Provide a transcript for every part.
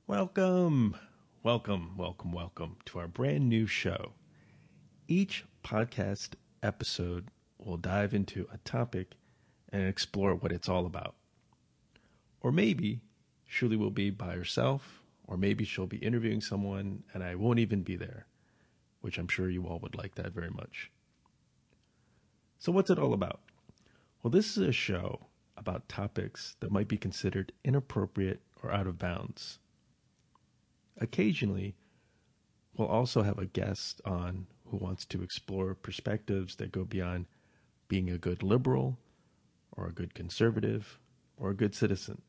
Welcome, welcome to our brand new show. Each podcast episode will dive into a topic and explore what it's all about. Or maybe Shuli will be by herself, or maybe she'll be interviewing someone and I won't even be there, which I'm sure you all would like that very much. So what's it all about? Well, this is a show about topics that might be considered inappropriate or out of bounds. Occasionally, we'll also have a guest on who wants to explore perspectives that go beyond being a good liberal or a good conservative or a good citizen.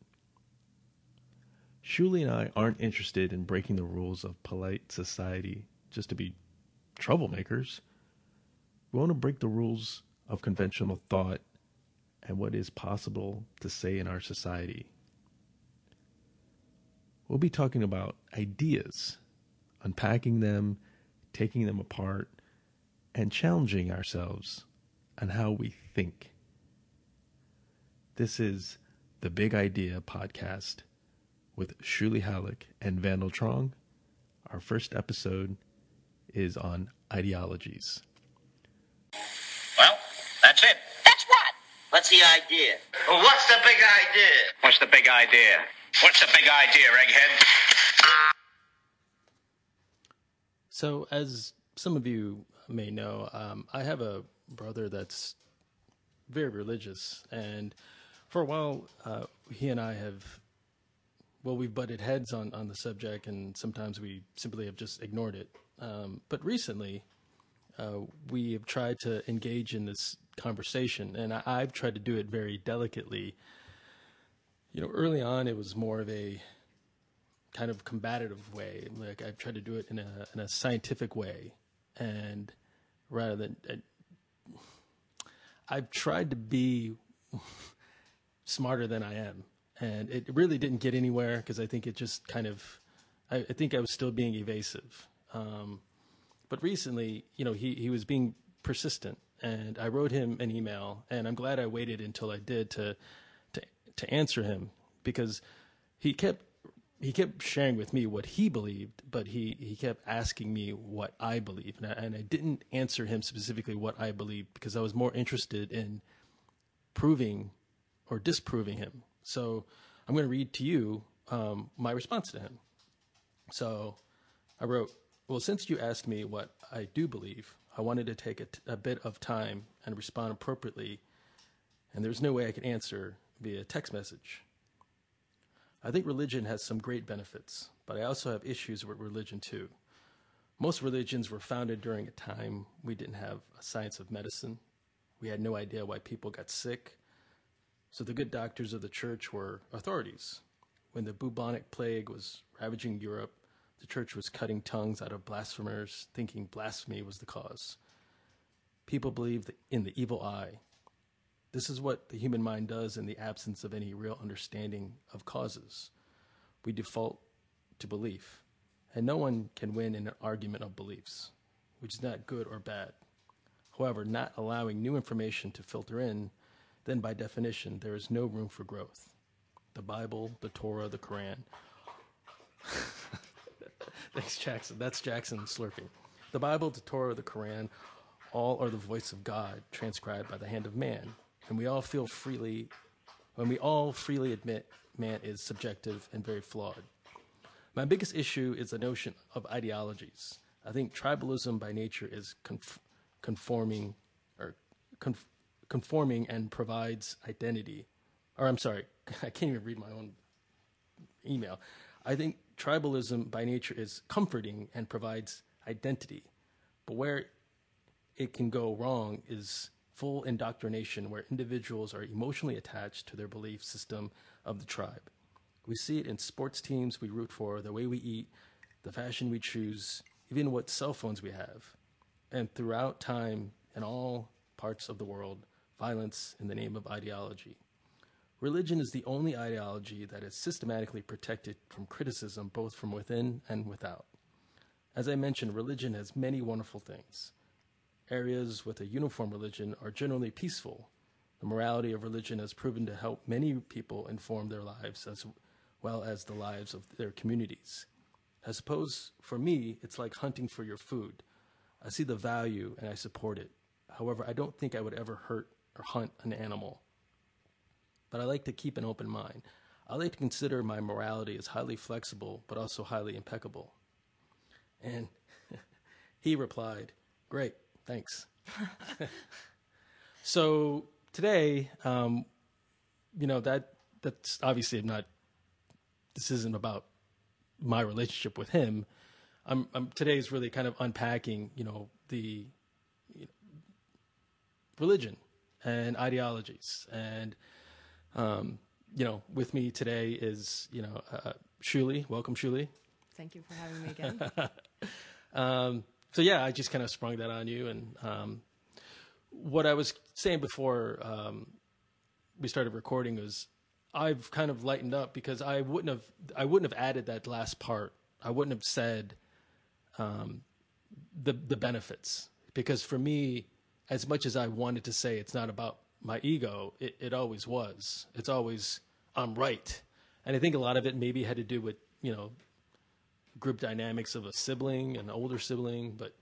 Shuli and I aren't interested in breaking the rules of polite society just to be troublemakers. We want to break the rules of conventional thought and what is possible to say in our society. We'll be talking about ideas, unpacking them, taking them apart, and challenging ourselves on how we think. This is the Big Idea Podcast with Shuli Halleck and Vandal Trong. Our first episode is on ideologies. Well, that's it. That's what? What's the idea? Well, what's the big idea? What's the big idea? What's the big idea, egghead? So, as some of you may know, I have a brother that's very religious, and for a while, he and I we've butted heads on the subject, and sometimes we simply have just ignored it. But recently, we have tried to engage in this conversation, and I've tried to do it very delicately. Early on, it was more of a kind of combative way. Like I've tried to do it in a scientific way, and rather than I've tried to be smarter than I am, and it really didn't get anywhere because I think it just kind of I think I was still being evasive. But recently, he was being persistent, and I wrote him an email, and I'm glad I waited until I did to answer him, because he kept sharing with me what he believed, but he kept asking me what I believe, and I didn't answer him specifically what I believed because I was more interested in proving or disproving him. So I'm going to read to you my response to him. So I wrote, well, since you asked me what I do believe, I wanted to take a bit of time and respond appropriately, and there's no way I could answer via text message. I think religion has some great benefits, but I also have issues with religion too. Most religions were founded during a time we didn't have a science of medicine. We had no idea why people got sick. So the good doctors of the church were authorities. When the bubonic plague was ravaging Europe, the church was cutting tongues out of blasphemers, thinking blasphemy was the cause. People believed in the evil eye. This is what the human mind does in the absence of any real understanding of causes. We default to belief, and no one can win in an argument of beliefs, which is not good or bad. However, not allowing new information to filter in, then by definition, there is no room for growth. The Bible, the Torah, the Quran. Thanks, Jackson. That's Jackson slurping. The Bible, the Torah, the Quran, all are the voice of God transcribed by the hand of man. And we all freely admit man is subjective and very flawed. My biggest issue is the notion of ideologies. I think tribalism by nature is conforming and provides identity. Or I'm sorry, I can't even read my own email. I think tribalism by nature is comforting and provides identity. But where it can go wrong is full indoctrination, where individuals are emotionally attached to their belief system of the tribe. We see it in sports teams we root for, the way we eat, the fashion we choose, even what cell phones we have. And throughout time, in all parts of the world, violence in the name of ideology. Religion is the only ideology that is systematically protected from criticism, both from within and without. As I mentioned, religion has many wonderful things. Areas with a uniform religion are generally peaceful. The morality of religion has proven to help many people inform their lives, as well as the lives of their communities. I suppose for me, it's like hunting for your food. I see the value and I support it. However, I don't think I would ever hurt or hunt an animal. But I like to keep an open mind. I like to consider my morality as highly flexible, but also highly impeccable. And he replied, "Great, thanks." So today, that's obviously this isn't about my relationship with him. Today is really kind of unpacking, the religion and ideologies. And, with me today is, Shuli. Welcome, Shuli. Thank you for having me again. So yeah, I just kind of sprung that on you. And what I was saying before we started recording was I've kind of lightened up because I wouldn't have added that last part. I wouldn't have said the benefits, because for me, as much as I wanted to say it's not about my ego, it always was. It's always I'm right, and I think a lot of it maybe had to do with group dynamics of a sibling, an older sibling, but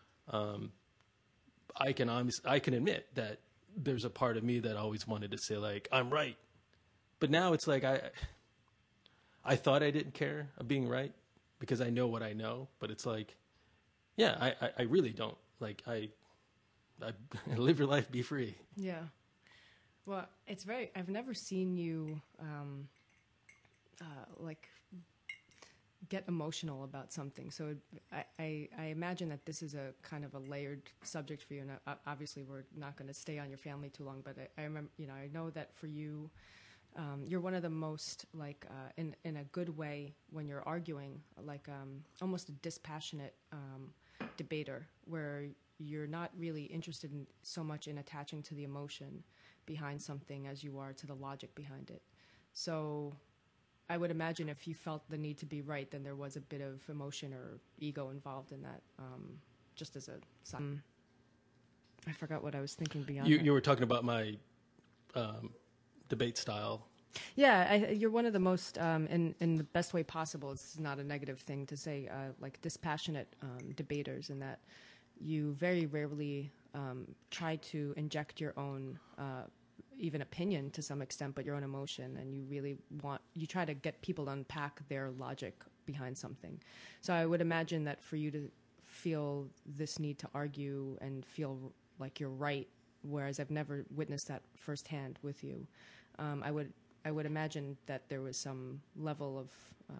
I can admit that there's a part of me that always wanted to say like I'm right, but now it's like I thought I didn't care of being right because I know what I know, but it's like, yeah, I really don't. Like I live your life, be free. Yeah. Well, I've never seen you get emotional about something. So I imagine that this is a kind of a layered subject for you. And obviously we're not going to stay on your family too long, but I remember, I know that for you, you're one of the most in a good way when you're arguing, almost a dispassionate debater, where you're not really interested in so much in attaching to the emotion behind something as you are to the logic behind it. So I would imagine if you felt the need to be right, then there was a bit of emotion or ego involved in that. Just as I forgot what I was thinking beyond. You were talking about my debate style. Yeah, you're one of the most, in the best way possible. This is not a negative thing to say, dispassionate debaters, in that you very rarely try to inject your own even opinion to some extent, but your own emotion, and you try to get people to unpack their logic behind something. So I would imagine that for you to feel this need to argue and feel like you're right, whereas I've never witnessed that firsthand with you, I would imagine that there was some level of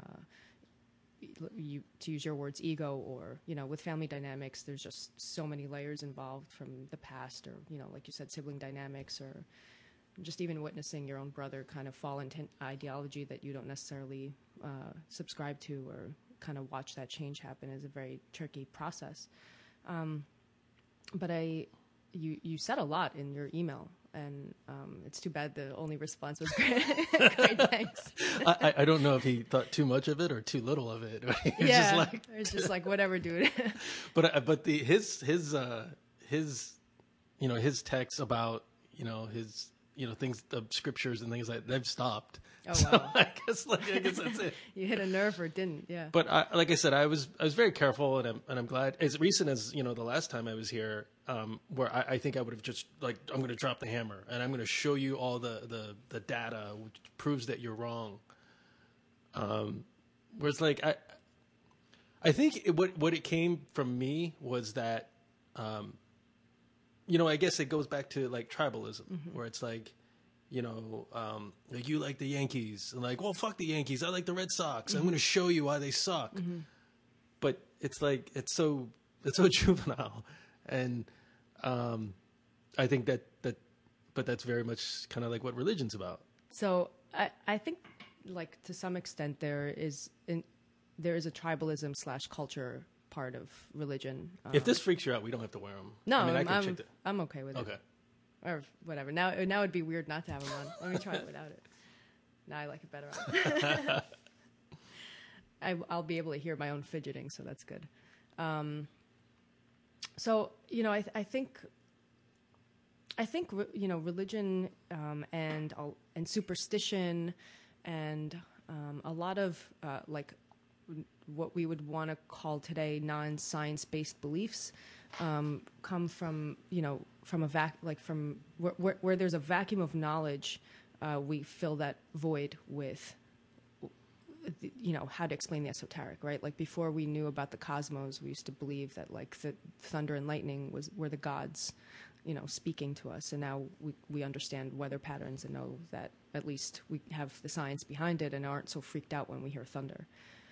to use your words, ego, or with family dynamics, there's just so many layers involved from the past, or like you said, sibling dynamics, or just even witnessing your own brother kind of fall into ideology that you don't necessarily subscribe to, or kind of watch that change happen is a very tricky process. But you said a lot in your email, and it's too bad the only response was great. Great, thanks. I don't know if he thought too much of it or too little of it. It's just like whatever, dude. But his texts about his things, the scriptures and things like that, they've stopped. Oh, so wow. I guess that's it. You hit a nerve or didn't, yeah. But like I said, I was very careful, and I'm glad. As recent as the last time I was here, where I think I would have just I'm going to drop the hammer and I'm going to show you all the data which proves that you're wrong. Whereas I think what it came from me was that, I guess it goes back to tribalism, mm-hmm. where it's you like the Yankees, and well, fuck the Yankees, I like the Red Sox. Mm-hmm. I'm going to show you why they suck. Mm-hmm. But it's it's so juvenile, and I think but that's very much kind of what religion's about. So I think to some extent there is a tribalism / culture part of religion. If this freaks you out, we don't have to wear them. No, I'm okay with it. Okay. Or whatever. Now it'd be weird not to have them on. Let me try it without it. Now I like it better on. I'll be able to hear my own fidgeting, so that's good. So I think religion and superstition and a lot of like what we would want to call today non-science-based beliefs come from, from from where there's a vacuum of knowledge. We fill that void with, how to explain the esoteric, right? Like before we knew about the cosmos, we used to believe that like the thunder and lightning were the gods, speaking to us. And now we understand weather patterns and know that at least we have the science behind it and aren't so freaked out when we hear thunder.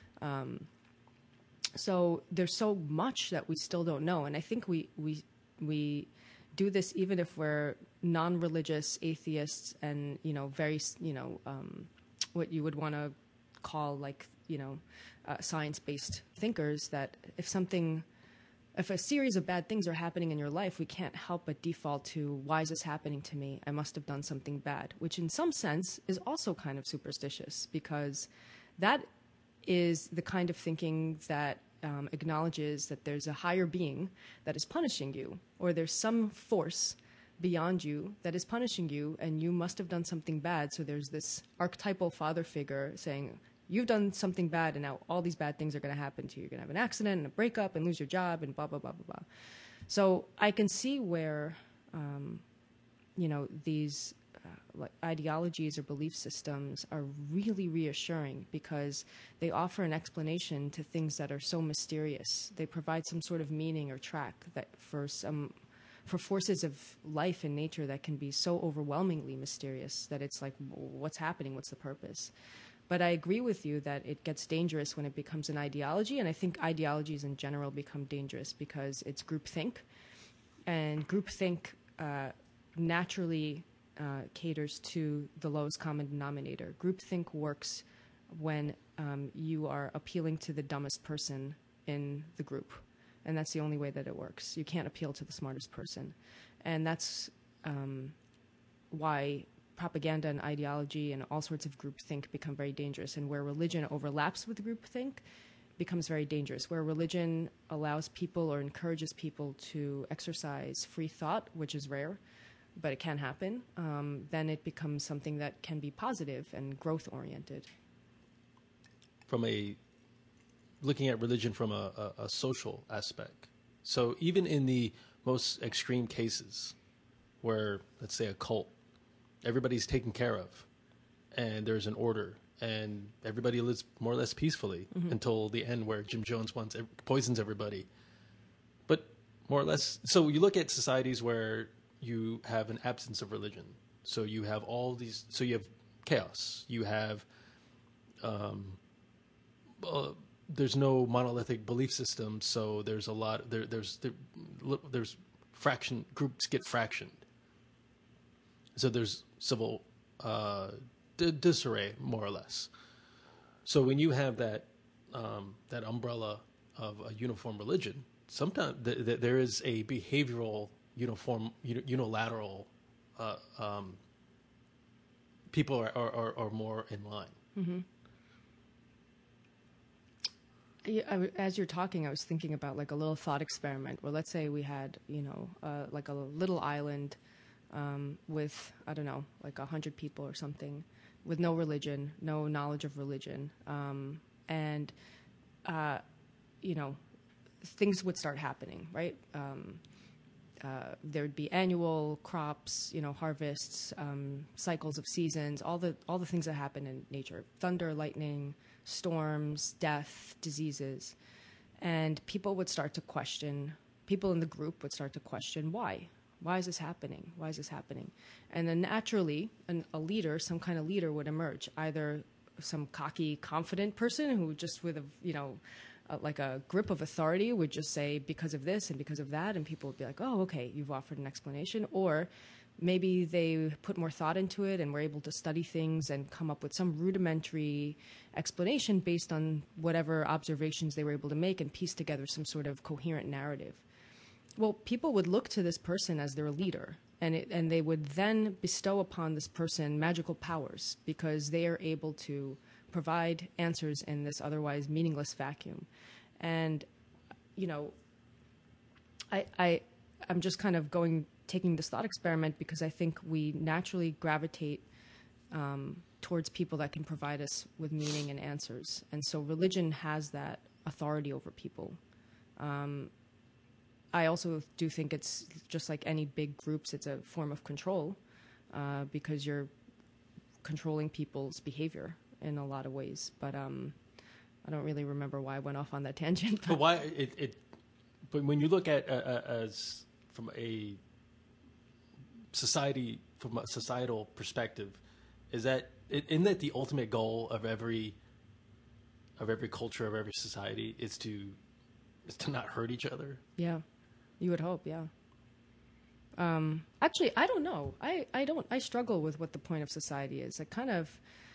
So there's so much that we still don't know. And I think we do this even if we're non-religious atheists and, very, what you would want to call like, science-based thinkers, that if a series of bad things are happening in your life, we can't help but default to, why is this happening to me? I must have done something bad, which in some sense is also kind of superstitious, because that is the kind of thinking that acknowledges that there's a higher being that is punishing you, or there's some force beyond you that is punishing you, and you must have done something bad. So there's this archetypal father figure saying, you've done something bad, and now all these bad things are going to happen to you. You're going to have an accident and a breakup and lose your job and blah, blah, blah, blah, blah. So I can see where, these like ideologies or belief systems are really reassuring, because they offer an explanation to things that are so mysterious. They provide some sort of meaning or track that for forces of life and nature that can be so overwhelmingly mysterious that it's like, what's happening? What's the purpose? But I agree with you that it gets dangerous when it becomes an ideology, and I think ideologies in general become dangerous because it's groupthink, and groupthink naturally caters to the lowest common denominator. Groupthink works when you are appealing to the dumbest person in the group, and that's the only way that it works. You can't appeal to the smartest person, and that's why propaganda and ideology and all sorts of groupthink become very dangerous. And where religion overlaps with groupthink becomes very dangerous. Where religion allows people or encourages people to exercise free thought, which is rare, but it can happen, then it becomes something that can be positive and growth-oriented. Looking at religion from a social aspect. So even in the most extreme cases where, let's say, a cult, everybody's taken care of and there's an order and everybody lives more or less peacefully until the end, where Jim Jones poisons everybody. But more or less, so you look at societies where you have an absence of religion. So you have you have chaos. You have, there's no monolithic belief system. So there's a lot, there's groups get fractioned. So there's civil disarray, more or less. So when you have that umbrella of a uniform religion, sometimes there is a behavioral unilateral. People are more in line. Mm-hmm. Yeah, as you're talking, I was thinking about like a little thought experiment where, let's say we had, like a little island with, I don't know, like 100 people or something, with no religion, no knowledge of religion. And things would start happening, right? There would be annual crops, harvests, cycles of seasons, all the things that happen in nature: thunder, lightning, storms, death, diseases. And people in the group would start to question why. Why is this happening? Why is this happening? And then naturally, a leader, some kind of leader, would emerge. Either some cocky, confident person who just with like a grip of authority would just say, because of this and because of that, and people would be like, oh, okay, you've offered an explanation. Or maybe they put more thought into it and were able to study things and come up with some rudimentary explanation based on whatever observations they were able to make and piece together some sort of coherent narrative. Well, people would look to this person as their leader, and they would then bestow upon this person magical powers because they are able to provide answers in this otherwise meaningless vacuum. And, I'm just kind of taking this thought experiment because I think we naturally gravitate towards people that can provide us with meaning and answers. And so religion has that authority over people. I also do think it's just like any big groups, it's a form of control, because you're controlling people's behavior in a lot of ways. But I don't really remember why I went off on that tangent. But why but when you look at as from a societal perspective, isn't that the ultimate goal of every culture, of every society, is to not hurt each other? Yeah, you would hope. Yeah. Actually, I don't know. I struggle with what the point of society is. I kind of,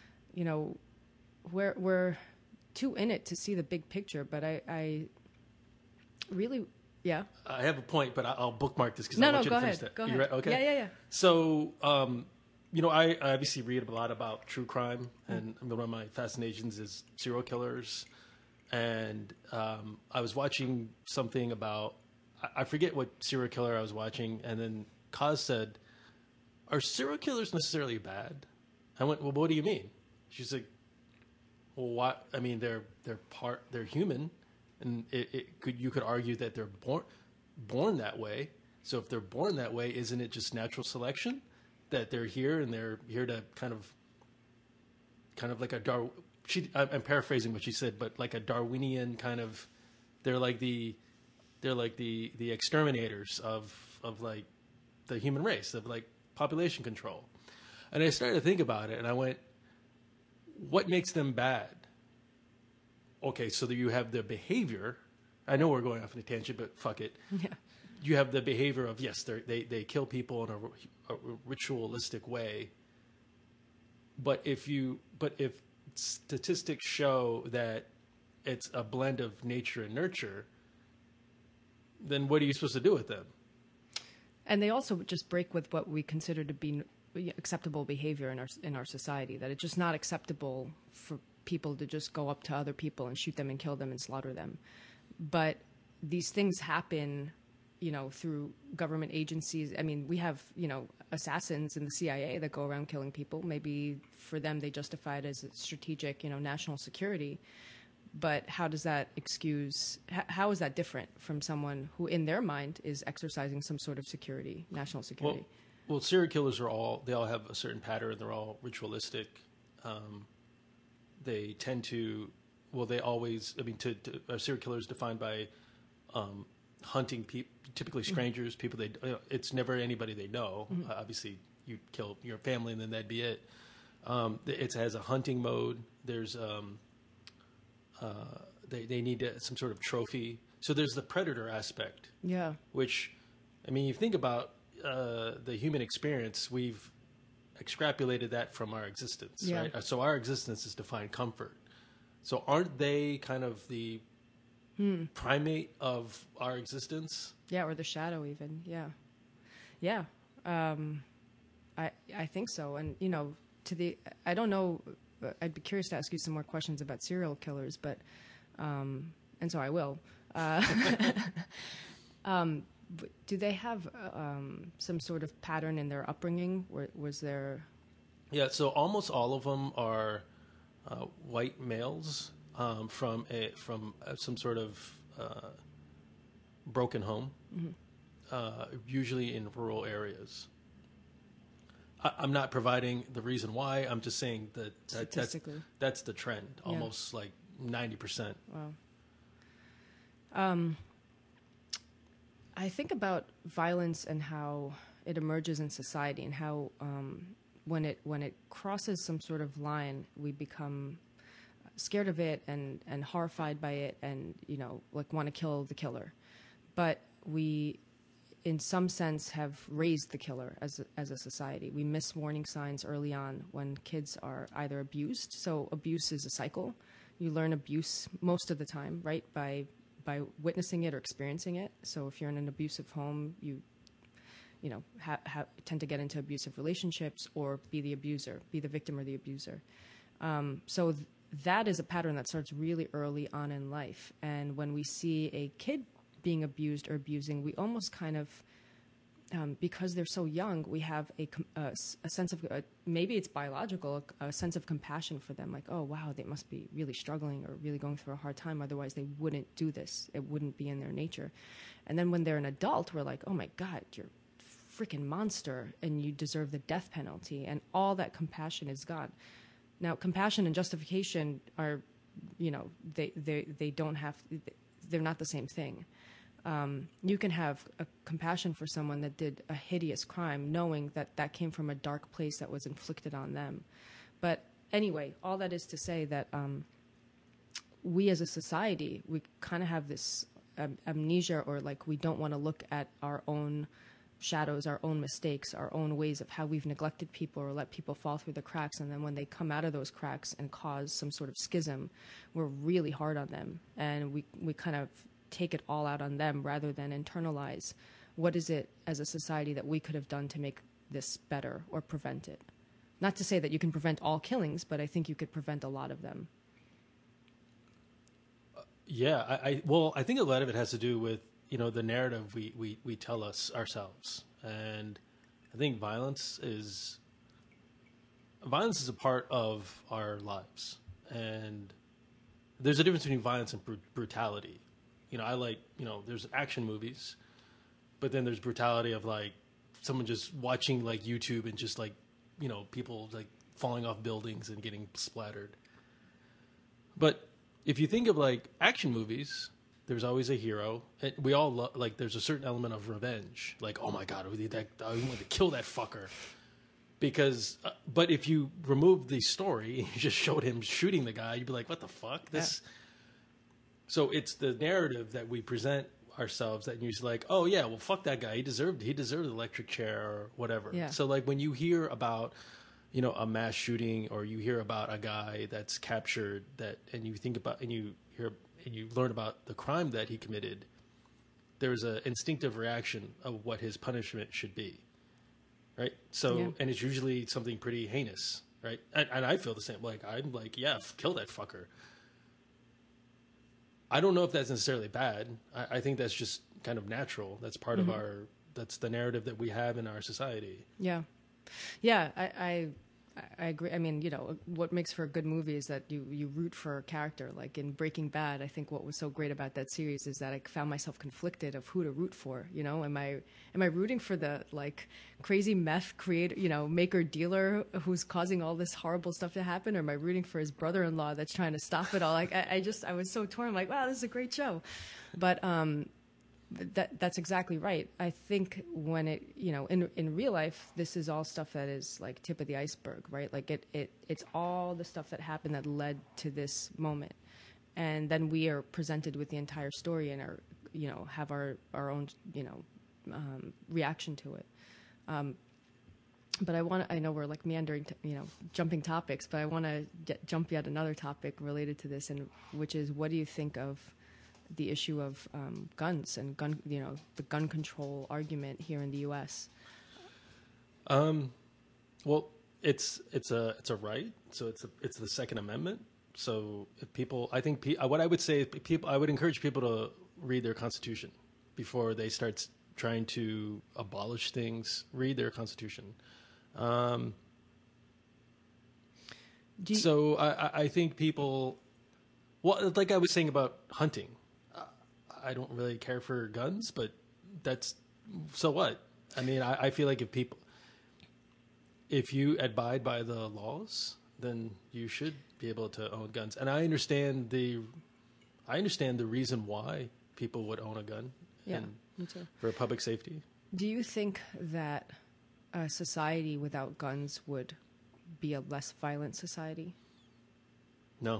we're too in it to see the big picture. But I really, yeah. I have a point, but I'll bookmark this because I want you to finish ahead. that. Go ahead. You ready? Okay. Yeah. So, I obviously read a lot about true crime, and one of my fascinations is serial killers. And I was watching something about, I forget what serial killer I was watching, and then Kaz said, "Are serial killers necessarily bad?" I went, "Well, what do you mean?" She's like, "Well, what? I mean, they're human, and you could argue that they're born that way. So if they're born that way, isn't it just natural selection that they're here and they're here to kind of like a I'm paraphrasing what she said, but like a Darwinian kind of, they're like the exterminators of like the human race, of like population control." And I started to think about it, and I went, what makes them bad? Okay, so that you have the behavior. I know we're going off on a tangent, but fuck it. Yeah. You have the behavior of, yes, they kill people in a ritualistic way. But if statistics show that it's a blend of nature and nurture, then what are you supposed to do with them? And they also just break with what we consider to be acceptable behavior in our society. That it's just not acceptable for people to just go up to other people and shoot them and kill them and slaughter them. But these things happen, through government agencies. I mean, we have, assassins in the CIA that go around killing people. Maybe for them, they justify it as a strategic, national security. But how does that excuse, how is that different from someone who in their mind is exercising some sort of security, national security? Well, serial killers they all have a certain pattern. They're all ritualistic. They tend to, they always, a serial killer is defined by hunting people, typically strangers, people it's never anybody they know. Mm-hmm. Obviously, you kill your family and then that'd be it. It has a hunting mode. There's, they need some sort of trophy. So there's the predator aspect. Yeah. Which, you think about the human experience, we've extrapolated that from our existence, Yeah. right? So our existence is to find comfort. So aren't they kind of the primate of our existence? Yeah, or the shadow even. Yeah. Yeah. I think so. And, I don't know, I'd be curious to ask you some more questions about serial killers, but, and so I will. Do they have some sort of pattern in their upbringing? Was there? Yeah, so almost all of them are white males from some sort of broken home, usually in rural areas. I'm not providing the reason why. I'm just saying that's the trend. Yeah. Almost like 90%. Wow. I think about violence and how it emerges in society, and how when it crosses some sort of line, we become scared of it and horrified by it, and want to kill the killer. But we, in some sense, have raised the killer as a society. We miss warning signs early on when kids are either abused. So abuse is a cycle. You learn abuse most of the time, right, by witnessing it or experiencing it. So if you're in an abusive home, you tend to get into abusive relationships or be the abuser, be the victim or the abuser. So that is a pattern that starts really early on in life. And when we see a kid being abused or abusing, we almost kind of because they're so young, we have a sense of, maybe it's biological, a sense of compassion for them. Like, oh, wow, they must be really struggling or really going through a hard time. Otherwise, they wouldn't do this. It wouldn't be in their nature. And then when they're an adult, we're like, oh, my God, you're a freaking monster and you deserve the death penalty. And all that compassion is gone. Now, compassion and justification are, they don't have, they're not the same thing. You can have a compassion for someone that did a hideous crime, knowing that that came from a dark place that was inflicted on them. But anyway, all that is to say that we as a society, we kind of have this amnesia, or like we don't want to look at our own shadows, our own mistakes, our own ways of how we've neglected people or let people fall through the cracks. And then when they come out of those cracks and cause some sort of schism, we're really hard on them. And we kind of take it all out on them rather than internalize what is it as a society that we could have done to make this better or prevent it. Not to say that you can prevent all killings, but I think you could prevent a lot of them. I think a lot of it has to do with, the narrative we tell ourselves. And I think violence is a part of our lives. And there's a difference between violence and brutality. I like, there's action movies, but then there's brutality of like someone just watching like YouTube and just like, people like falling off buildings and getting splattered. But if you think of like action movies, there's always a hero. And we all like, there's a certain element of revenge. Like, oh my God, I want to kill that fucker. Because, but if you remove the story, you just showed him shooting the guy, you'd be like, what the fuck? This. Yeah. So it's the narrative that we present ourselves that you're like, oh yeah, well fuck that guy. He deserved the electric chair or whatever. Yeah. So like when you hear about, a mass shooting, or you hear about a guy that's captured and you think about, and you learn about the crime that he committed, there's an instinctive reaction of what his punishment should be. Right. So, and it's usually something pretty heinous. Right. And I feel the same. Like, I'm like, yeah, kill that fucker. I don't know if that's necessarily bad. I think that's just kind of natural. That's part of that's the narrative that we have in our society. Yeah. Yeah. I agree. I mean, what makes for a good movie is that you root for a character. Like in Breaking Bad, I think what was so great about that series is that I found myself conflicted of who to root for. Am I rooting for the like crazy meth creator, maker dealer who's causing all this horrible stuff to happen, or am I rooting for his brother-in-law that's trying to stop it all? Like I was so torn. I'm like, wow, this is a great show, but that's exactly right. I think when it, in real life, this is all stuff that is like tip of the iceberg, right? Like it's all the stuff that happened that led to this moment. And then we are presented with the entire story and have our own, reaction to it. But I know we're like meandering, jumping topics, but I want to jump yet another topic related to this, and which is, what do you think of the issue of guns and the gun control argument here in the U.S.? Well, it's a right. So it's the Second Amendment. So if people, I think what I would say is I would encourage people to read their Constitution before they start trying to abolish things. Read their Constitution. So I think people, well, like I was saying about hunting, I don't really care for guns, but so what? I mean, I feel like if you abide by the laws, then you should be able to own guns. And I understand the reason why people would own a gun. Yeah, me too. For public safety. Do you think that a society without guns would be a less violent society? No.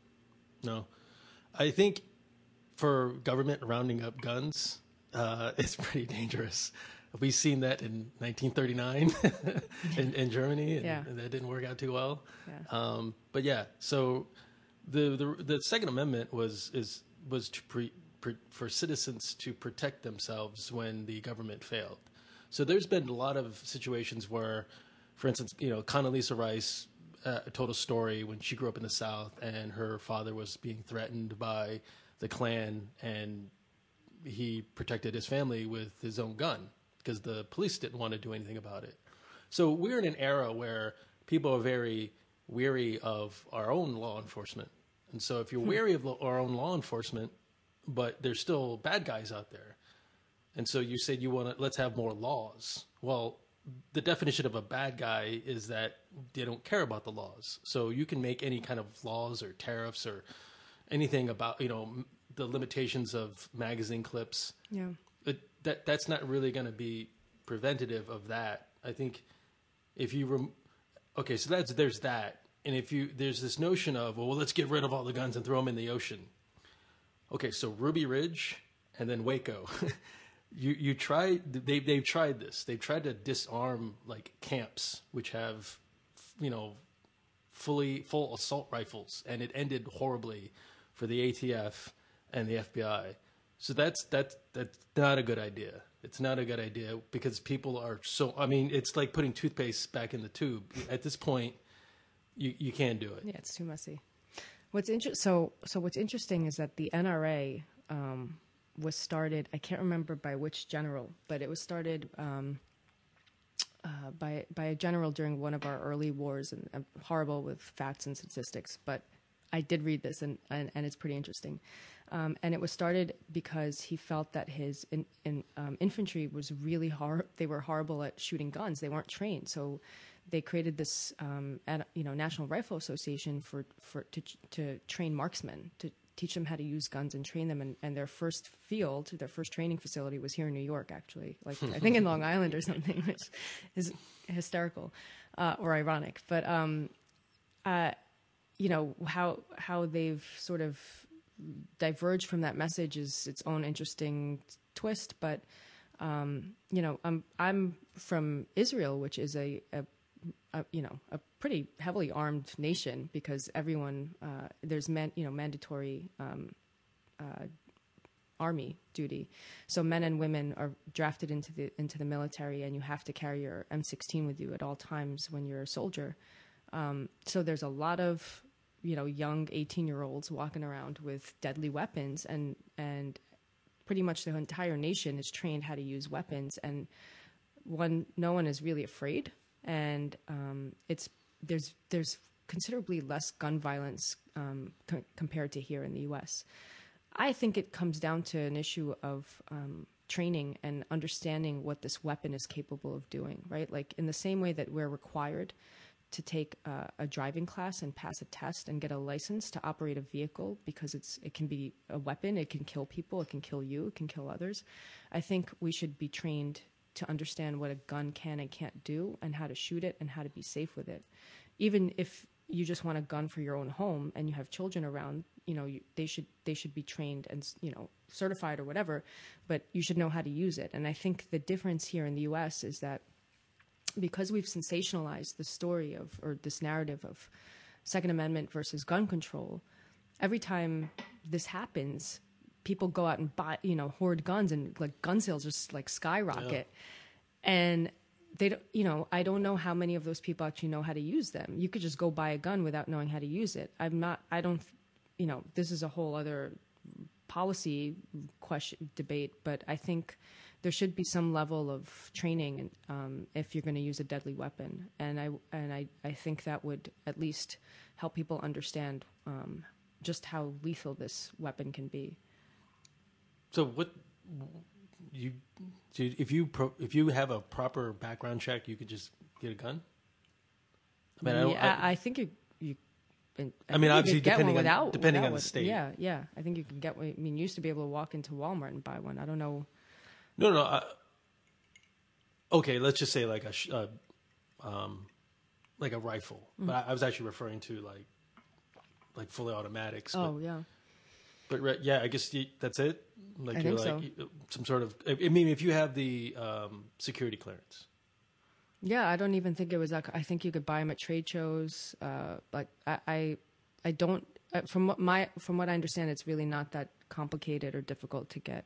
I think for government rounding up guns, it's pretty dangerous. We've seen that in 1939 in Germany, and that didn't work out too well. Yeah. But yeah, so the Second Amendment was for citizens to protect themselves when the government failed. So there's been a lot of situations where, for instance, Condoleezza Rice told a story when she grew up in the South, and her father was being threatened by the Klan, and he protected his family with his own gun. because the police didn't want to do anything about it. So we're in an era where people are very weary of our own law enforcement. And so if you're wary of our own law enforcement, but there's still bad guys out there. And so you said let's have more laws. Well, the definition of a bad guy is that they don't care about the laws. So you can make any kind of laws or tariffs or anything about, the limitations of magazine clips. Yeah. That's not really going to be preventative of that. I think if you so there's that. And there's this notion of, well, let's get rid of all the guns and throw them in the ocean. Okay, so Ruby Ridge and then Waco. They've tried this. They've tried to disarm like camps which have, full assault rifles, and it ended horribly for the ATF and the FBI. So that's not a good idea. It's not a good idea because people are it's like putting toothpaste back in the tube. At this point, you can't do it. Yeah, it's too messy. What's interesting is that the NRA was started. I can't remember by which general, but it was started by a general during one of our early wars, and I'm horrible with facts and statistics, but I did read this, and it's pretty interesting. And it was started because he felt that his infantry was really they were horrible at shooting guns. They weren't trained, so they created this National Rifle Association to train marksmen, to teach them how to use guns and train them. And their first training facility was here in New York, actually, like I think in Long Island or something, which is hysterical or ironic. But how they've sort of diverged from that message is its own interesting twist. But I'm from Israel, which is a pretty heavily armed nation, because everyone there's mandatory army duty, so men and women are drafted into the military, and you have to carry your M16 with you at all times when you're a soldier. So there's a lot of young 18-year-olds walking around with deadly weapons, and pretty much the entire nation is trained how to use weapons, and no one is really afraid. And there's considerably less gun violence compared to here in the U.S. I think it comes down to an issue of training and understanding what this weapon is capable of doing, right? Like in the same way that we're required to take a driving class and pass a test and get a license to operate a vehicle because it can be a weapon, it can kill people, it can kill you, it can kill others. I think we should be trained to understand what a gun can and can't do, and how to shoot it, and how to be safe with it. Even if you just want a gun for your own home and you have children around, they should be trained and certified or whatever, but you should know how to use it. And I think the difference here in the U.S. is that because we've sensationalized the story or this narrative of Second Amendment versus gun control, every time this happens, people go out and buy, hoard guns, and like gun sales just like skyrocket. Yeah. And they don't, I don't know how many of those people actually know how to use them. You could just go buy a gun without knowing how to use it. This is a whole other policy debate, but I think there should be some level of training if you're going to use a deadly weapon. And I think that would at least help people understand just how lethal this weapon can be. So if you have a proper background check, you could just get a gun? I think you. Obviously, depending on the state. Yeah. I think you can get one. You used to be able to walk into Walmart and buy one. I don't know. No. Okay, let's just say like a rifle. Mm. But I was actually referring to like fully automatics. Oh, yeah. But I guess that's it. Like I you're think so. Some sort of. If you have the security clearance. Yeah, I don't even think it was that. I think you could buy them at trade shows. But I don't. From what I understand, it's really not that complicated or difficult to get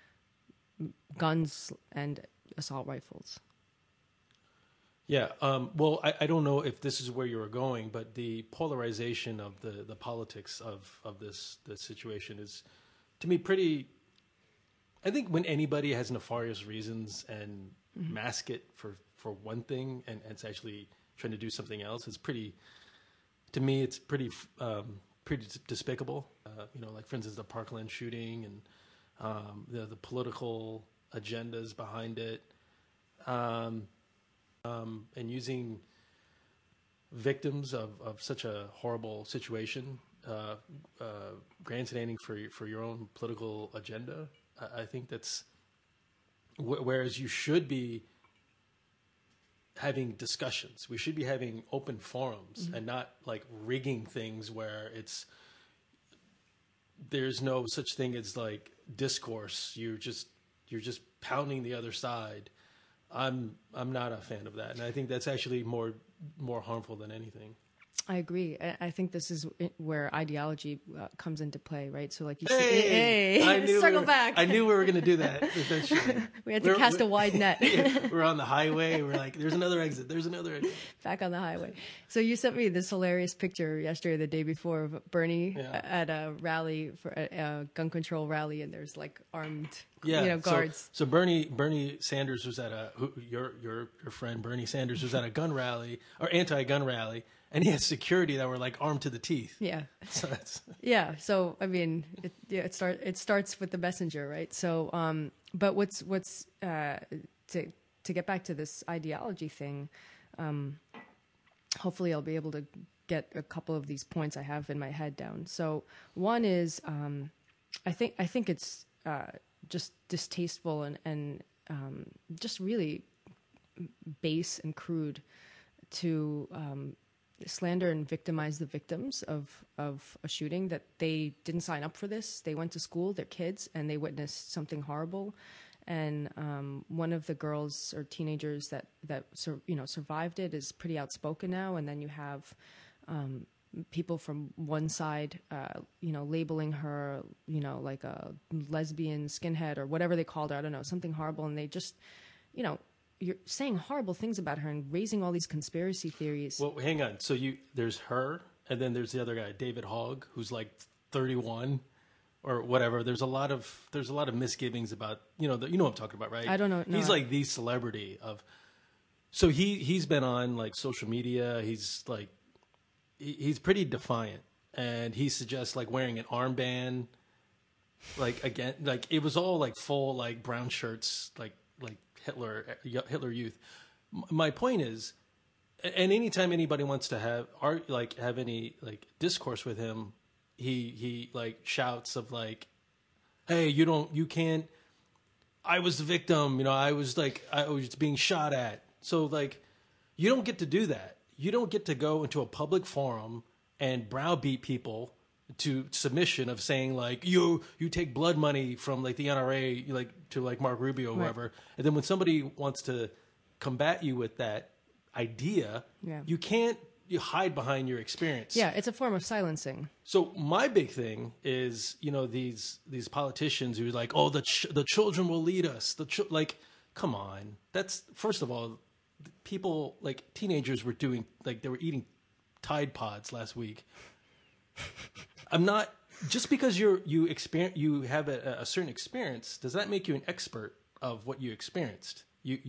guns and assault rifles. Yeah. Well, I don't know if this is where you were going, but the polarization of the politics of this situation is, to me, pretty I think when anybody has nefarious reasons and mask it for one thing and it's actually trying to do something else, it's pretty, to me, it's pretty despicable. Like for instance, the Parkland shooting and the political agendas behind it, and using victims of such a horrible situation, grandstanding for your own political agenda. I think that's whereas you should be having discussions. We should be having open forums and not like rigging things where there's no such thing as like discourse. You're just pounding the other side. I'm not a fan of that, and I think that's actually more harmful than anything. I agree. I think this is where ideology comes into play, right? So, like you Hey, say, circle back. I knew we were going to do that eventually. We had to cast a wide net. We're on the highway. We're like, there's another exit. There's another exit. Back on the highway. So you sent me this hilarious picture yesterday, the day before, of Bernie at a rally for a gun control rally, and there's like armed, guards. So Bernie Sanders was at your friend Bernie Sanders was at a gun rally or anti-gun rally. And he had security that were like armed to the teeth. Yeah. So that's... So I mean, it starts with the messenger, right? So, but what's to get back to this ideology thing, hopefully I'll be able to get a couple of these points I have in my head down. So one is, I think it's just distasteful and just really base and crude to slander and victimize the victims of a shooting, that they didn't sign up for this. They went to school, they're kids, and they witnessed something horrible. And one of the girls or teenagers that survived it is pretty outspoken now. And then you have people from one side, labeling her, like a lesbian skinhead or whatever they called her. I don't know, something horrible. And they just, you're saying horrible things about her and raising all these conspiracy theories. Well, hang on. So there's her, and then there's the other guy, David Hogg, who's like 31 or whatever. There's a lot of misgivings about, what I'm talking about, right? I don't know. No, he's like the celebrity of. So he's been on like social media. He's like, he's pretty defiant, and he suggests like wearing an armband. Like again, like it was all like full like brown shirts, like Hitler Youth. My point is, and anytime anybody wants to have any like discourse with him, he like shouts of like, hey, you can't, I was the victim, I was being shot at. So like, you don't get to do that. You don't get to go into a public forum and browbeat people to submission of saying like you take blood money from like the NRA like to like Mark Rubio or whoever, and then when somebody wants to combat you with that idea, you can't hide behind your experience. Yeah, it's a form of silencing. So my big thing is these politicians who are like, oh, the children will lead us. Like, come on, that's first of all, people like teenagers were doing like they were eating Tide Pods last week. I'm not, just because you have a certain experience, does that make you an expert of what you experienced?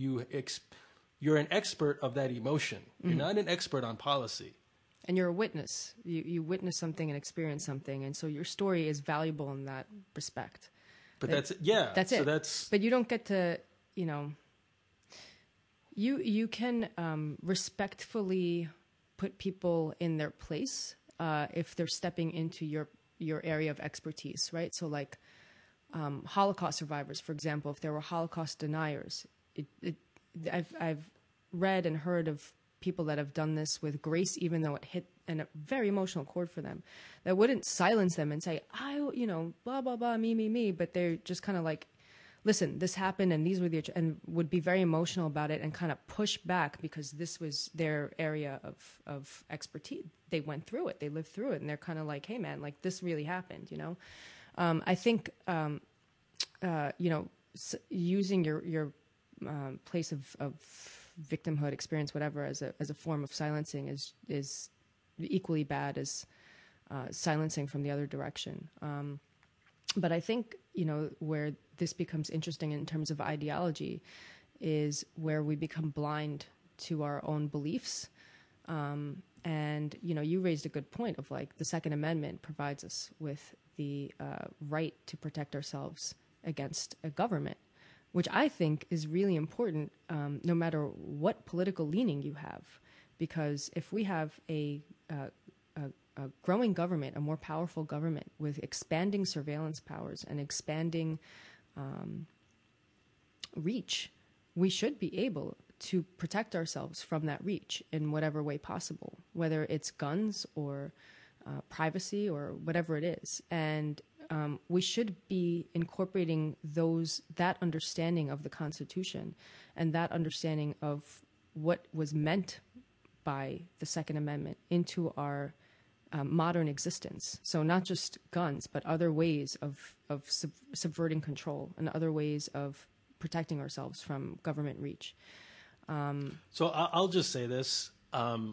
You're an expert of that emotion. You're not an expert on policy. And you're a witness. You witness something and experience something, and so your story is valuable in that respect. But that's it. But you don't get to, you can respectfully put people in their place. If they're stepping into your area of expertise, right? So like Holocaust survivors, for example, if there were Holocaust deniers, I've read and heard of people that have done this with grace, even though it hit a very emotional chord for them, that wouldn't silence them and say, blah, blah, blah, me, but they're just kind of like, listen, this happened and these were and would be very emotional about it and kind of push back because this was their area of expertise. They went through it, they lived through it, and they're kind of like, hey man, like this really happened, I think, using your place of victimhood experience, whatever, as a form of silencing is equally bad as silencing from the other direction. But I think, where this becomes interesting in terms of ideology is where we become blind to our own beliefs. And, you raised a good point of like the Second Amendment provides us with the right to protect ourselves against a government, which I think is really important, no matter what political leaning you have. Because if we have a growing government, a more powerful government with expanding surveillance powers and expanding reach, we should be able to protect ourselves from that reach in whatever way possible, whether it's guns or privacy or whatever it is. And we should be incorporating that understanding of the Constitution and that understanding of what was meant by the Second Amendment into our modern existence. So not just guns, but other ways of subverting control and other ways of protecting ourselves from government reach. So I'll just say this. I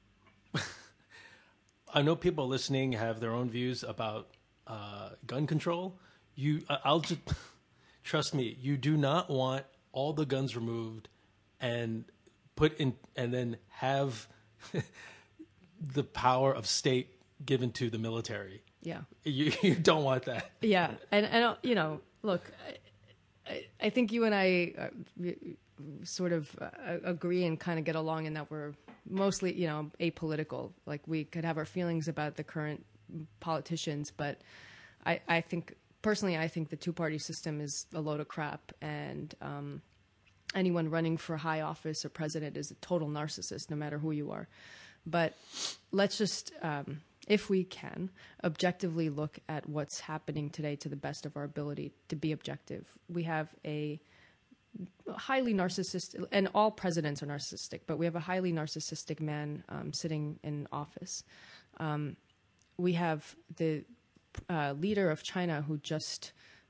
know people listening have their own views about gun control. I'll just trust me. You do not want all the guns removed and put in, and then have the power of state given to the military. Yeah, you don't want that. Yeah, and look, I think you and I sort of agree and kind of get along in that we're mostly, apolitical. Like we could have our feelings about the current politicians, but I think personally, I think the two-party system is a load of crap, and anyone running for high office or president is a total narcissist, no matter who you are. But let's just, if we can, objectively look at what's happening today to the best of our ability to be objective. We have a highly narcissistic, and all presidents are narcissistic, but we have a highly narcissistic man sitting in office. We have the leader of China who just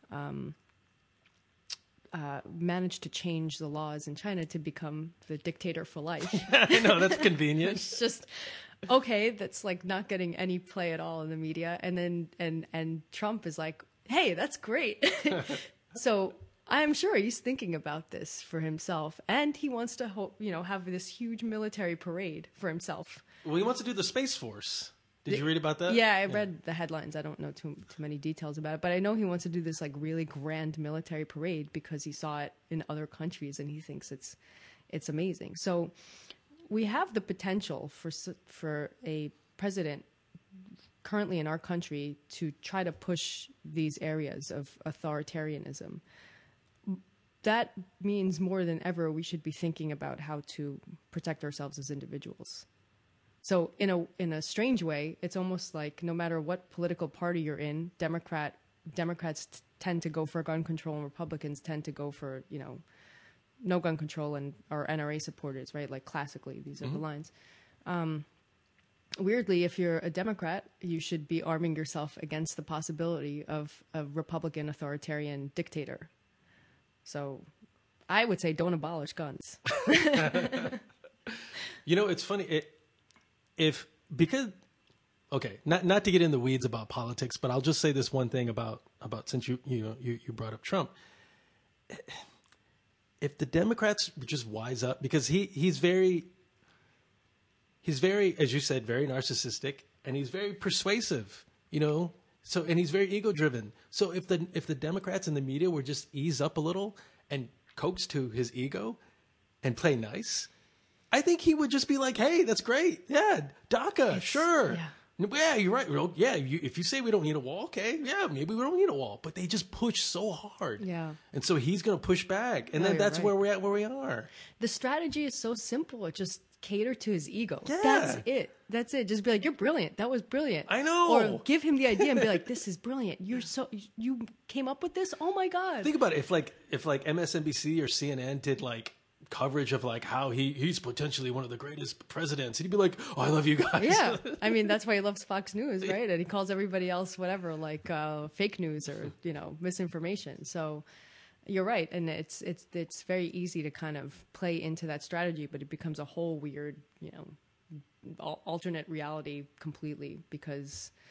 managed to change the laws in China to become the dictator for life. I know, that's convenient. It's just okay. That's like not getting any play at all in the media. And then and Trump is like, hey, that's great. So I'm sure he's thinking about this for himself, and he wants to have this huge military parade for himself. Well, he wants to do the Space Force. Did you read about that? Yeah, I read the headlines. I don't know too many details about it, but I know he wants to do this like really grand military parade because he saw it in other countries and he thinks it's amazing. So we have the potential for a president currently in our country to try to push these areas of authoritarianism. That means more than ever we should be thinking about how to protect ourselves as individuals. So in a strange way, it's almost like no matter what political party you're in, Democrats tend to go for gun control and Republicans tend to go for, no gun control and are NRA supporters, right? Like classically, these are the lines. Weirdly, if you're a Democrat, you should be arming yourself against the possibility of a Republican authoritarian dictator. So I would say don't abolish guns. It's funny. Not to get in the weeds about politics, but I'll just say this one thing about since you brought up Trump. If the Democrats just wise up, because he's very, as you said, very narcissistic, and he's very persuasive, So, and he's very ego driven. So if the Democrats and the media were just ease up a little and coax to his ego and play nice, I think he would just be like, hey, that's great. Yeah, DACA, sure. Yeah, you're right. Yeah, if you say we don't need a wall, okay, yeah, maybe we don't need a wall. But they just push so hard. Yeah. And so he's going to push back. And then that's right. where we're at, where we are. The strategy is so simple. It just cater to his ego. Yeah. That's it. Just be like, you're brilliant. That was brilliant. I know. Or give him the idea and be like, this is brilliant. You came up with this? Oh my God. Think about it. If MSNBC or CNN did like coverage of like how he's potentially one of the greatest presidents, he'd be like, oh, I love you guys. Yeah. I mean, that's why he loves Fox News, right? And he calls everybody else whatever, like fake news or, misinformation. So you're right. And it's very easy to kind of play into that strategy, but it becomes a whole weird, alternate reality completely because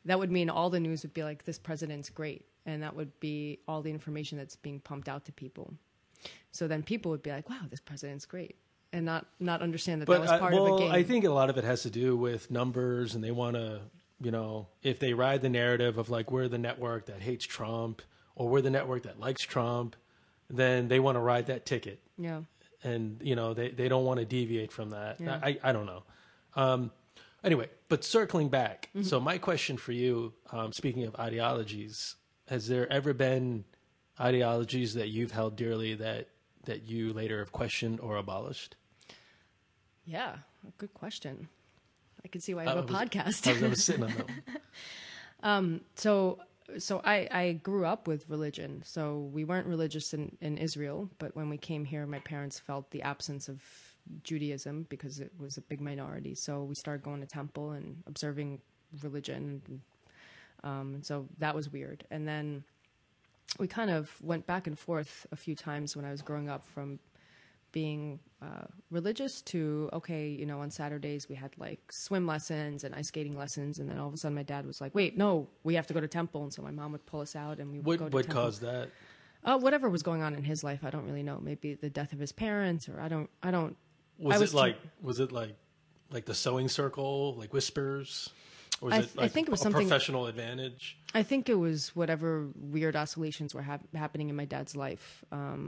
that would mean all the news would be like, this president's great. And that would be all the information that's being pumped out to people. So then people would be like, wow, this president's great. And not understand that that was part of a game. I think a lot of it has to do with numbers, and they want to, if they ride the narrative of like, we're the network that hates Trump, or we're the network that likes Trump, then they want to ride that ticket. Yeah. And, they don't want to deviate from that. Yeah. I don't know. Anyway, but circling back. So my question for you, speaking of ideologies, has there ever been ideologies that you've held dearly that you later have questioned or abolished? Yeah, good question. I can see why I have a podcast. I was sitting on that one. So I grew up with religion. So we weren't religious in Israel, but when we came here, my parents felt the absence of Judaism because it was a big minority. So we started going to temple and observing religion. And so that was weird. And then we kind of went back and forth a few times when I was growing up, from being religious to, okay, on Saturdays we had like swim lessons and ice skating lessons. And then all of a sudden my dad was like, wait, no, we have to go to temple. And so my mom would pull us out and we would go to What temple. caused that? Whatever was going on in his life. I don't really know. Maybe the death of his parents, or I don't. Was it like the sewing circle, like whispers? Or was it like I think it was a something, professional advantage? I think it was whatever weird oscillations were happening in my dad's life.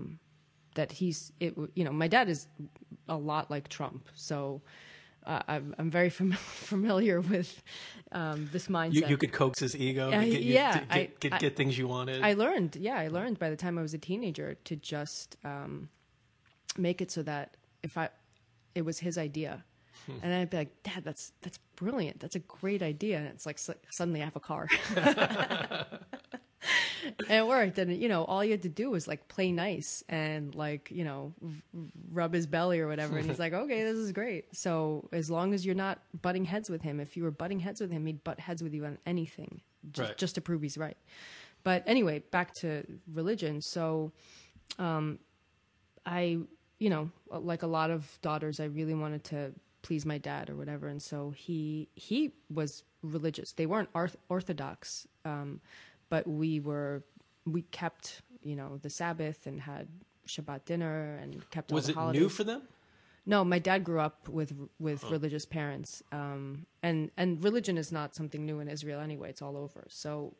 My dad is a lot like Trump, so I'm very familiar with this mindset. You could coax his ego, get things you wanted. I learned by the time I was a teenager to just make it so that it was his idea. And I'd be like, Dad, that's brilliant. That's a great idea. And it's like, suddenly I have a car. And it worked. And, all you had to do was like play nice and like, rub his belly or whatever. And he's like, okay, this is great. So as long as you're not butting heads with him, if you were butting heads with him, he'd butt heads with you on anything just to prove he's right. But anyway, back to religion. So I, like a lot of daughters, I really wanted to please my dad or whatever. And so he was religious. They weren't orthodox, but we kept, the Sabbath and had Shabbat dinner and kept all the holidays. Was it new for them? No, my dad grew up with religious parents. And religion is not something new in Israel anyway. It's all over. So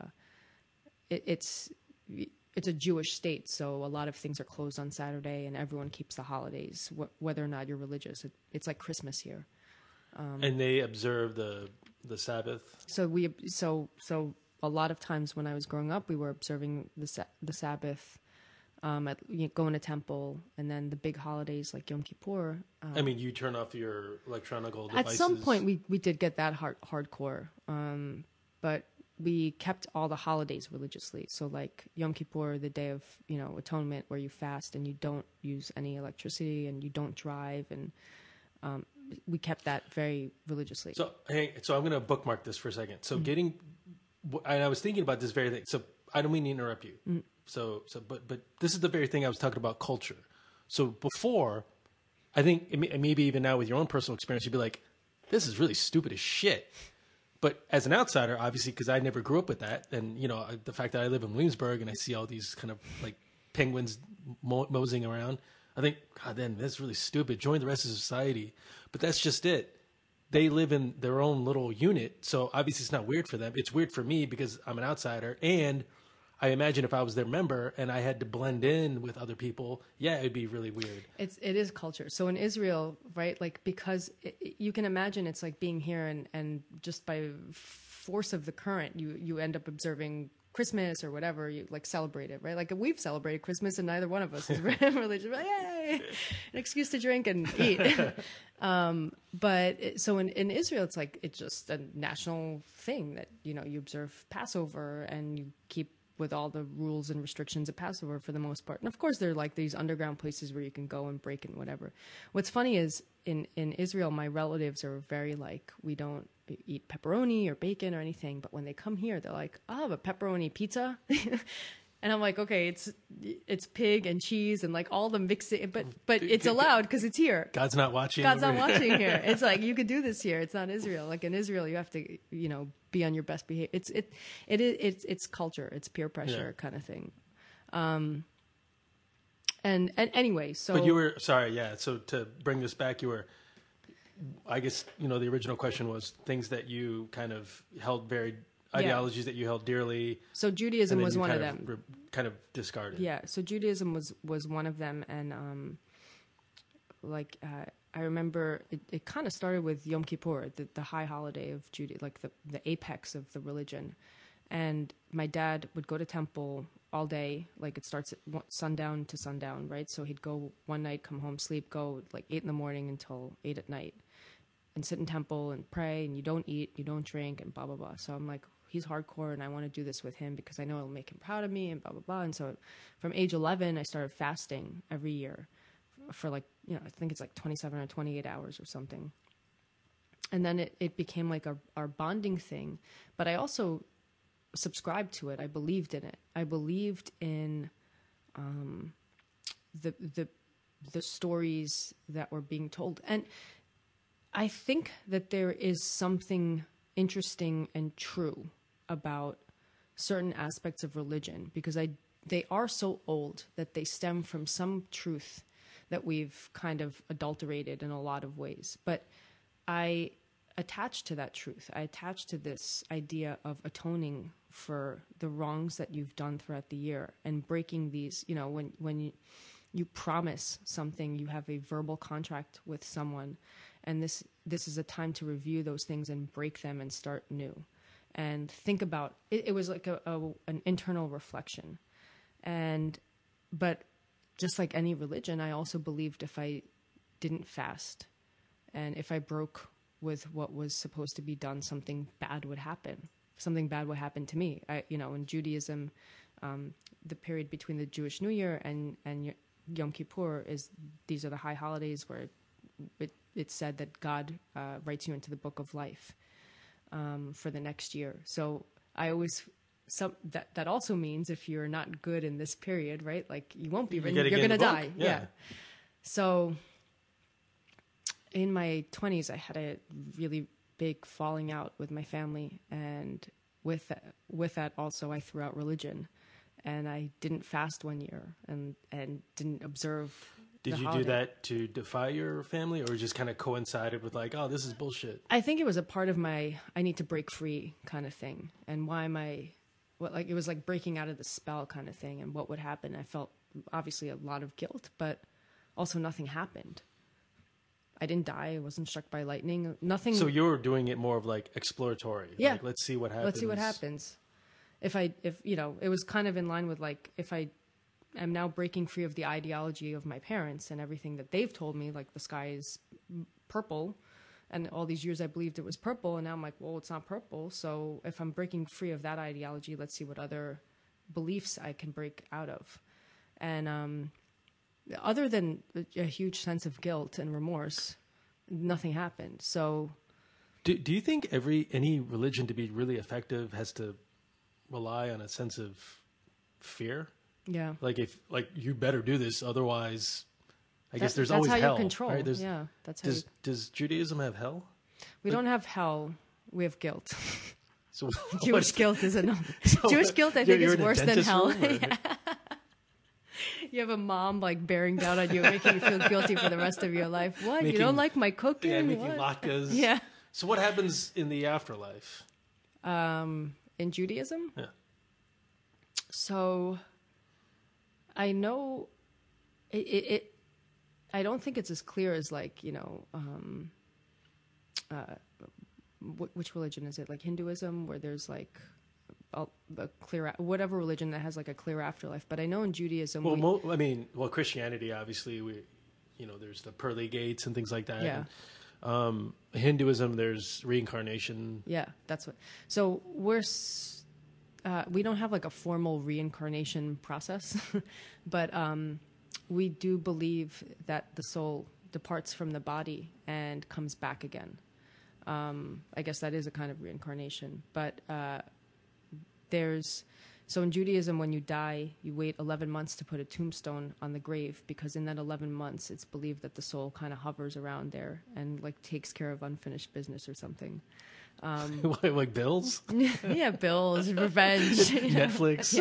it's a Jewish state, so a lot of things are closed on Saturday, and everyone keeps the holidays, whether or not you're religious. It's like Christmas here. And they observe the Sabbath. So a lot of times when I was growing up, we were observing the Sabbath, going to temple, and then the big holidays like Yom Kippur. You turn off your electronic devices. At some point, we did get that hardcore, but we kept all the holidays religiously. So like Yom Kippur, the day of, atonement, where you fast and you don't use any electricity and you don't drive. And we kept that very religiously. So I'm going to bookmark this for a second. So I was thinking about this very thing. So I don't mean to interrupt you. Mm-hmm. But this is the very thing I was talking about, culture. So before, I think maybe even now with your own personal experience, you'd be like, this is really stupid as shit. But as an outsider, obviously, because I never grew up with that, and the fact that I live in Williamsburg and I see all these kind of like penguins moseying around, I think, God, then that's really stupid. Join the rest of society. But that's just it. They live in their own little unit, so obviously it's not weird for them. It's weird for me because I'm an outsider, and I imagine if I was their member and I had to blend in with other people, it'd be really weird. It is culture. So in Israel, right, like because you can imagine it's like being here and just by force of the current, you end up observing Christmas or whatever, you like celebrate it, right? Like we've celebrated Christmas and neither one of us is religious. Yay! An excuse to drink and eat. So in Israel, it's just a national thing that, you observe Passover and you keep with all the rules and restrictions of Passover for the most part. And of course, there are like these underground places where you can go and break and whatever. What's funny is in Israel, my relatives are very like, we don't eat pepperoni or bacon or anything. But when they come here, they're like, but pepperoni pizza? And I'm like, okay, it's pig and cheese and like all the mixing, but it's allowed because it's here. God's not watching. God's not watching here. It's like you could do this here. It's not Israel. Like in Israel, you have to, be on your best behavior. It's culture. It's peer pressure kind of thing. And anyway, so. But you were sorry, yeah. So to bring this back, you were. I guess the original question was things that you kind of held very. Ideologies that you held dearly. So Judaism was one of them. Kind of discarded. Yeah. So Judaism was one of them, and I remember it kind of started with Yom Kippur, the high holiday of Judaism, like the apex of the religion. And my dad would go to temple all day, like it starts at sundown to sundown, right? So he'd go one night, come home, sleep, go like 8 a.m. until 8 p.m, and sit in temple and pray, and you don't eat, you don't drink, and blah blah blah. So I'm like, he's hardcore, and I want to do this with him because I know it'll make him proud of me, and blah blah blah. And so from age 11, I started fasting every year for I think it's like 27 or 28 hours or something. And then it became like our bonding thing. But I also subscribed to it. I believed in it. I believed in the stories that were being told. And I think that there is something interesting and true about certain aspects of religion because they are so old that they stem from some truth that we've kind of adulterated in a lot of ways. But I attach to that truth. I attach to this idea of atoning for the wrongs that you've done throughout the year and breaking these, when you promise something, you have a verbal contract with someone, and this is a time to review those things and break them and start new and think about it. It was like an internal reflection. But just like any religion, I also believed if I didn't fast and if I broke with what was supposed to be done, something bad would happen. Something bad would happen to me. In Judaism, the period between the Jewish New Year and Yom Kippur these are the high holidays where it's said that God writes you into the book of life for the next year. So I always that also means if you're not good in this period, right? Like you won't be written, you're going to die. Yeah. So in my 20s, I had a really big falling out with my family, and with that also I threw out religion, and I didn't fast one year and didn't observe. Did you do that to defy your family, or just kind of coincided with like, oh, this is bullshit? I think it was a part of my I need to break free kind of thing, and why am I? It was like breaking out of the spell kind of thing, and what would happen. I felt obviously a lot of guilt, but also nothing happened. I didn't die. I wasn't struck by lightning. Nothing. So you were doing it more of like exploratory. Yeah. Like, let's see what happens. Let's see what happens. If it was kind of in line with like, if I am now breaking free of the ideology of my parents and everything that they've told me, like the sky is purple, and all these years I believed it was purple, and now I'm like, well, it's not purple. So if I'm breaking free of that ideology, let's see what other beliefs I can break out of. And other than a huge sense of guilt and remorse, nothing happened. So do you think any religion to be really effective has to rely on a sense of fear? Yeah. Like you better do this, otherwise I guess there's that's always how hell. You control. Right? Yeah, that's how. Does Judaism have hell? We don't have hell. We have guilt. So Jewish guilt is enough. Jewish guilt, I think, is worse than hell. Yeah. You have a mom like bearing down on you, making you feel guilty for the rest of your life. What? You don't like my cooking? Yeah, making what? latkes. Yeah. So what happens in the afterlife? In Judaism? Yeah. So I know it I don't think it's as clear as like, which religion is it? Like Hinduism, where there's like a clear, whatever religion that has like a clear afterlife. But I know in Judaism, Christianity, obviously, there's the pearly gates and things like that. Yeah. And, Hinduism, there's reincarnation. Yeah, that's what. So we don't have like a formal reincarnation process, but we do believe that the soul departs from the body and comes back again. I guess that is a kind of reincarnation, but there's So in Judaism, when you die, you wait 11 months to put a tombstone on the grave, because in that 11 months, it's believed that the soul kind of hovers around there and like takes care of unfinished business or something. Like bills? Yeah, bills, revenge, Netflix.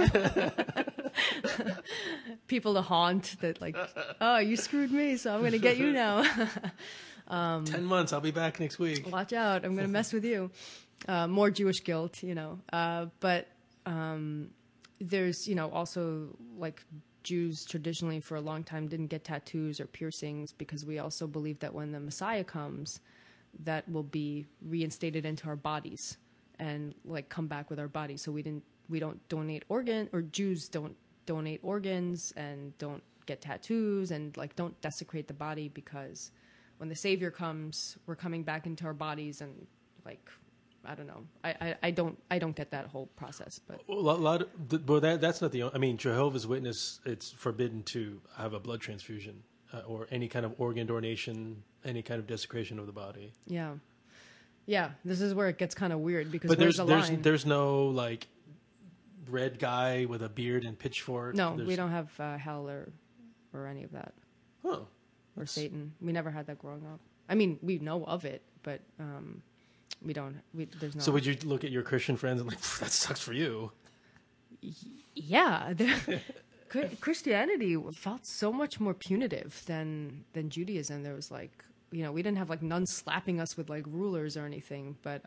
people to haunt that like, oh, you screwed me, so I'm going to get you now. 10 months, I'll be back next week. Watch out, I'm going to mess with you. More Jewish guilt, but there's, also like Jews traditionally for a long time didn't get tattoos or piercings, because we also believe that when the Messiah comes, that will be reinstated into our bodies and like come back with our bodies. So we don't donate or Jews don't donate organs and don't get tattoos and like don't desecrate the body, because when the Savior comes, we're coming back into our bodies, and like, I don't know. I don't get that whole process, but that's not the only. I mean, Jehovah's Witness, it's forbidden to have a blood transfusion or any kind of organ donation, any kind of desecration of the body. Yeah. This is where it gets kind of weird, because But there's no like red guy with a beard and pitchfork. No, we don't have hell or any of that. Oh, or Satan. We never had that growing up. I mean, we know of it, but we don't. There's no. So would you look at your Christian friends and like, that sucks for you? Yeah, Christianity felt so much more punitive than Judaism. There was like, we didn't have like nuns slapping us with like rulers or anything, but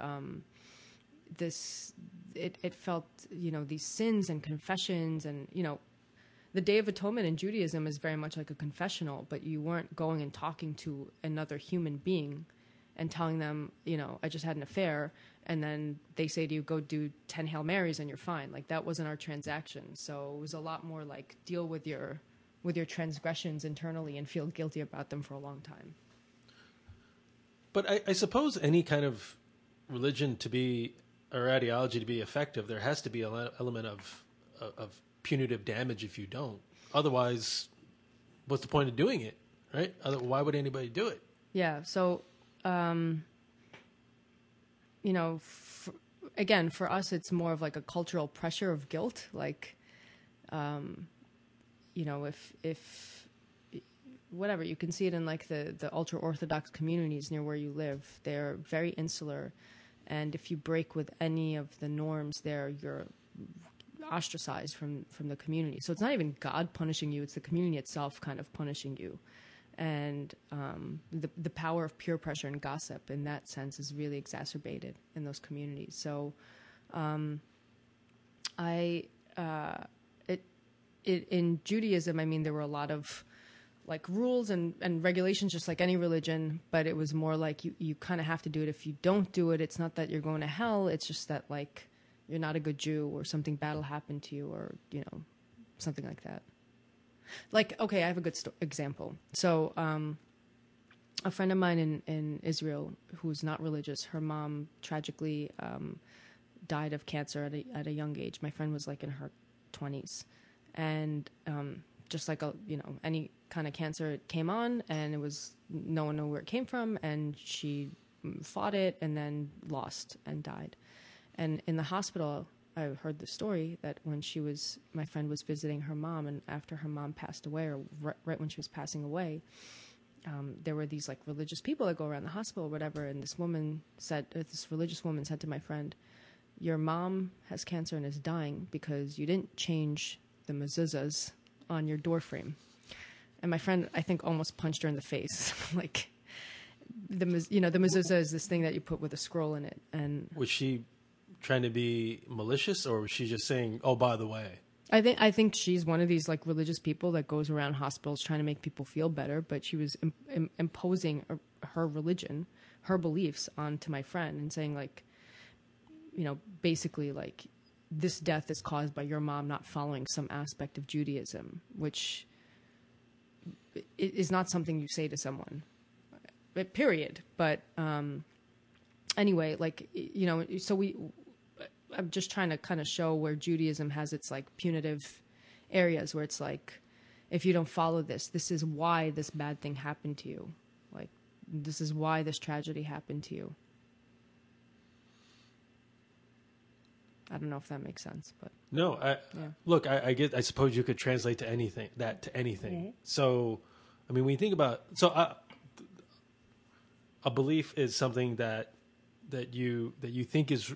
it felt, these sins and confessions, and the Day of Atonement in Judaism is very much like a confessional, but you weren't going and talking to another human being and telling them, I just had an affair, and then they say to you, go do 10 Hail Marys and you're fine. Like, that wasn't our transaction. So it was a lot more like, deal with your transgressions internally and feel guilty about them for a long time. But I suppose any kind of religion to be, or ideology to be effective, there has to be an element of punitive damage if you don't. Otherwise, what's the point of doing it, right? Why would anybody do it? Yeah, so... again, for us, it's more of like a cultural pressure of guilt. Like, if whatever, you can see it in like the ultra Orthodox communities near where you live. They're very insular. And if you break with any of the norms there, you're ostracized from the community. So it's not even God punishing you. It's the community itself kind of punishing you. And the power of peer pressure and gossip in that sense is really exacerbated in those communities. So in Judaism, I mean, there were a lot of like rules and regulations, just like any religion, but it was more like you kind of have to do it. If you don't do it, it's not that you're going to hell. It's just that like you're not a good Jew, or something bad will happen to you, or, something like that. Like, okay, I have a good example. So a friend of mine in Israel who's not religious, her mom tragically died of cancer at a young age. My friend was like in her 20s. And just like, any kind of cancer, it came on, and it was, no one knew where it came from, and she fought it and then lost and died. And in the hospital, I heard the story that when my friend was visiting her mom, and after her mom passed away, or right when she was passing away, there were these like religious people that go around the hospital or whatever. And this religious woman said to my friend, your mom has cancer and is dying because you didn't change the mezuzahs on your door frame. And my friend, I think, almost punched her in the face. Like, the mezuzah is this thing that you put with a scroll in it. And was she trying to be malicious, or was she just saying, oh, by the way? I think she's one of these like religious people that goes around hospitals trying to make people feel better, but she was imposing her religion, her beliefs onto my friend, and saying like, basically like, this death is caused by your mom not following some aspect of Judaism, which is not something you say to someone, period. But anyway, like, so I'm just trying to kind of show where Judaism has its like punitive areas, where it's like, if you don't follow this is why this bad thing happened to you. Like, this is why this tragedy happened to you. I don't know if that makes sense, but No, look, I get. I suppose you could translate to anything. So, I mean, when you think about a belief is something that you think is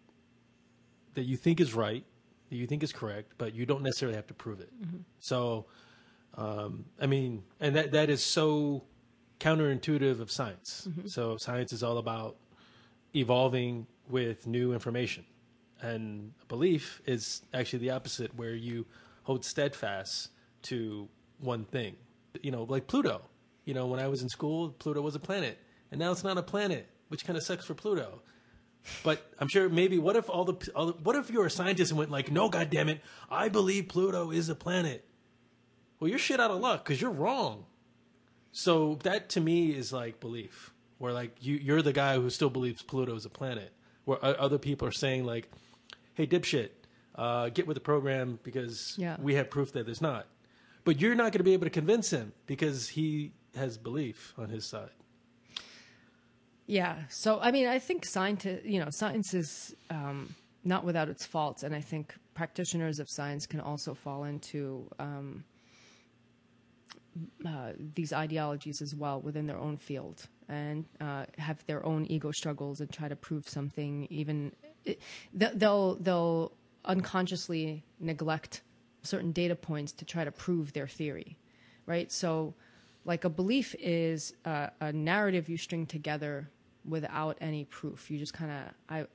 right, that you think is correct, but you don't necessarily have to prove it. So, I mean, and that is so counterintuitive of science. So science is all about evolving with new information. And a belief is actually the opposite, where you hold steadfast to one thing. You know, like Pluto. You know, when I was in school, Pluto was a planet. And now it's not a planet, which kind of sucks for Pluto. But I'm sure maybe what if what if you're a scientist and went like, no, goddammit, I believe Pluto is a planet. Well, you're shit out of luck because you're wrong. So that to me is like belief, where like you're the guy who still believes Pluto is a planet, where other people are saying like, hey, dipshit, get with the program because we have proof that it's not. But you're not going to be able to convince him because he has belief on his side. yeah. So I mean, I think science is not without its faults, and I think practitioners of science can also fall into these ideologies as well within their own field, and have their own ego struggles and try to prove something. Even they'll unconsciously neglect certain data points to try to prove their theory, right? So, like a belief is a narrative you string together without any proof. You just kind of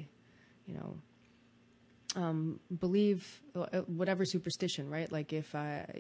believe whatever superstition, right? Like if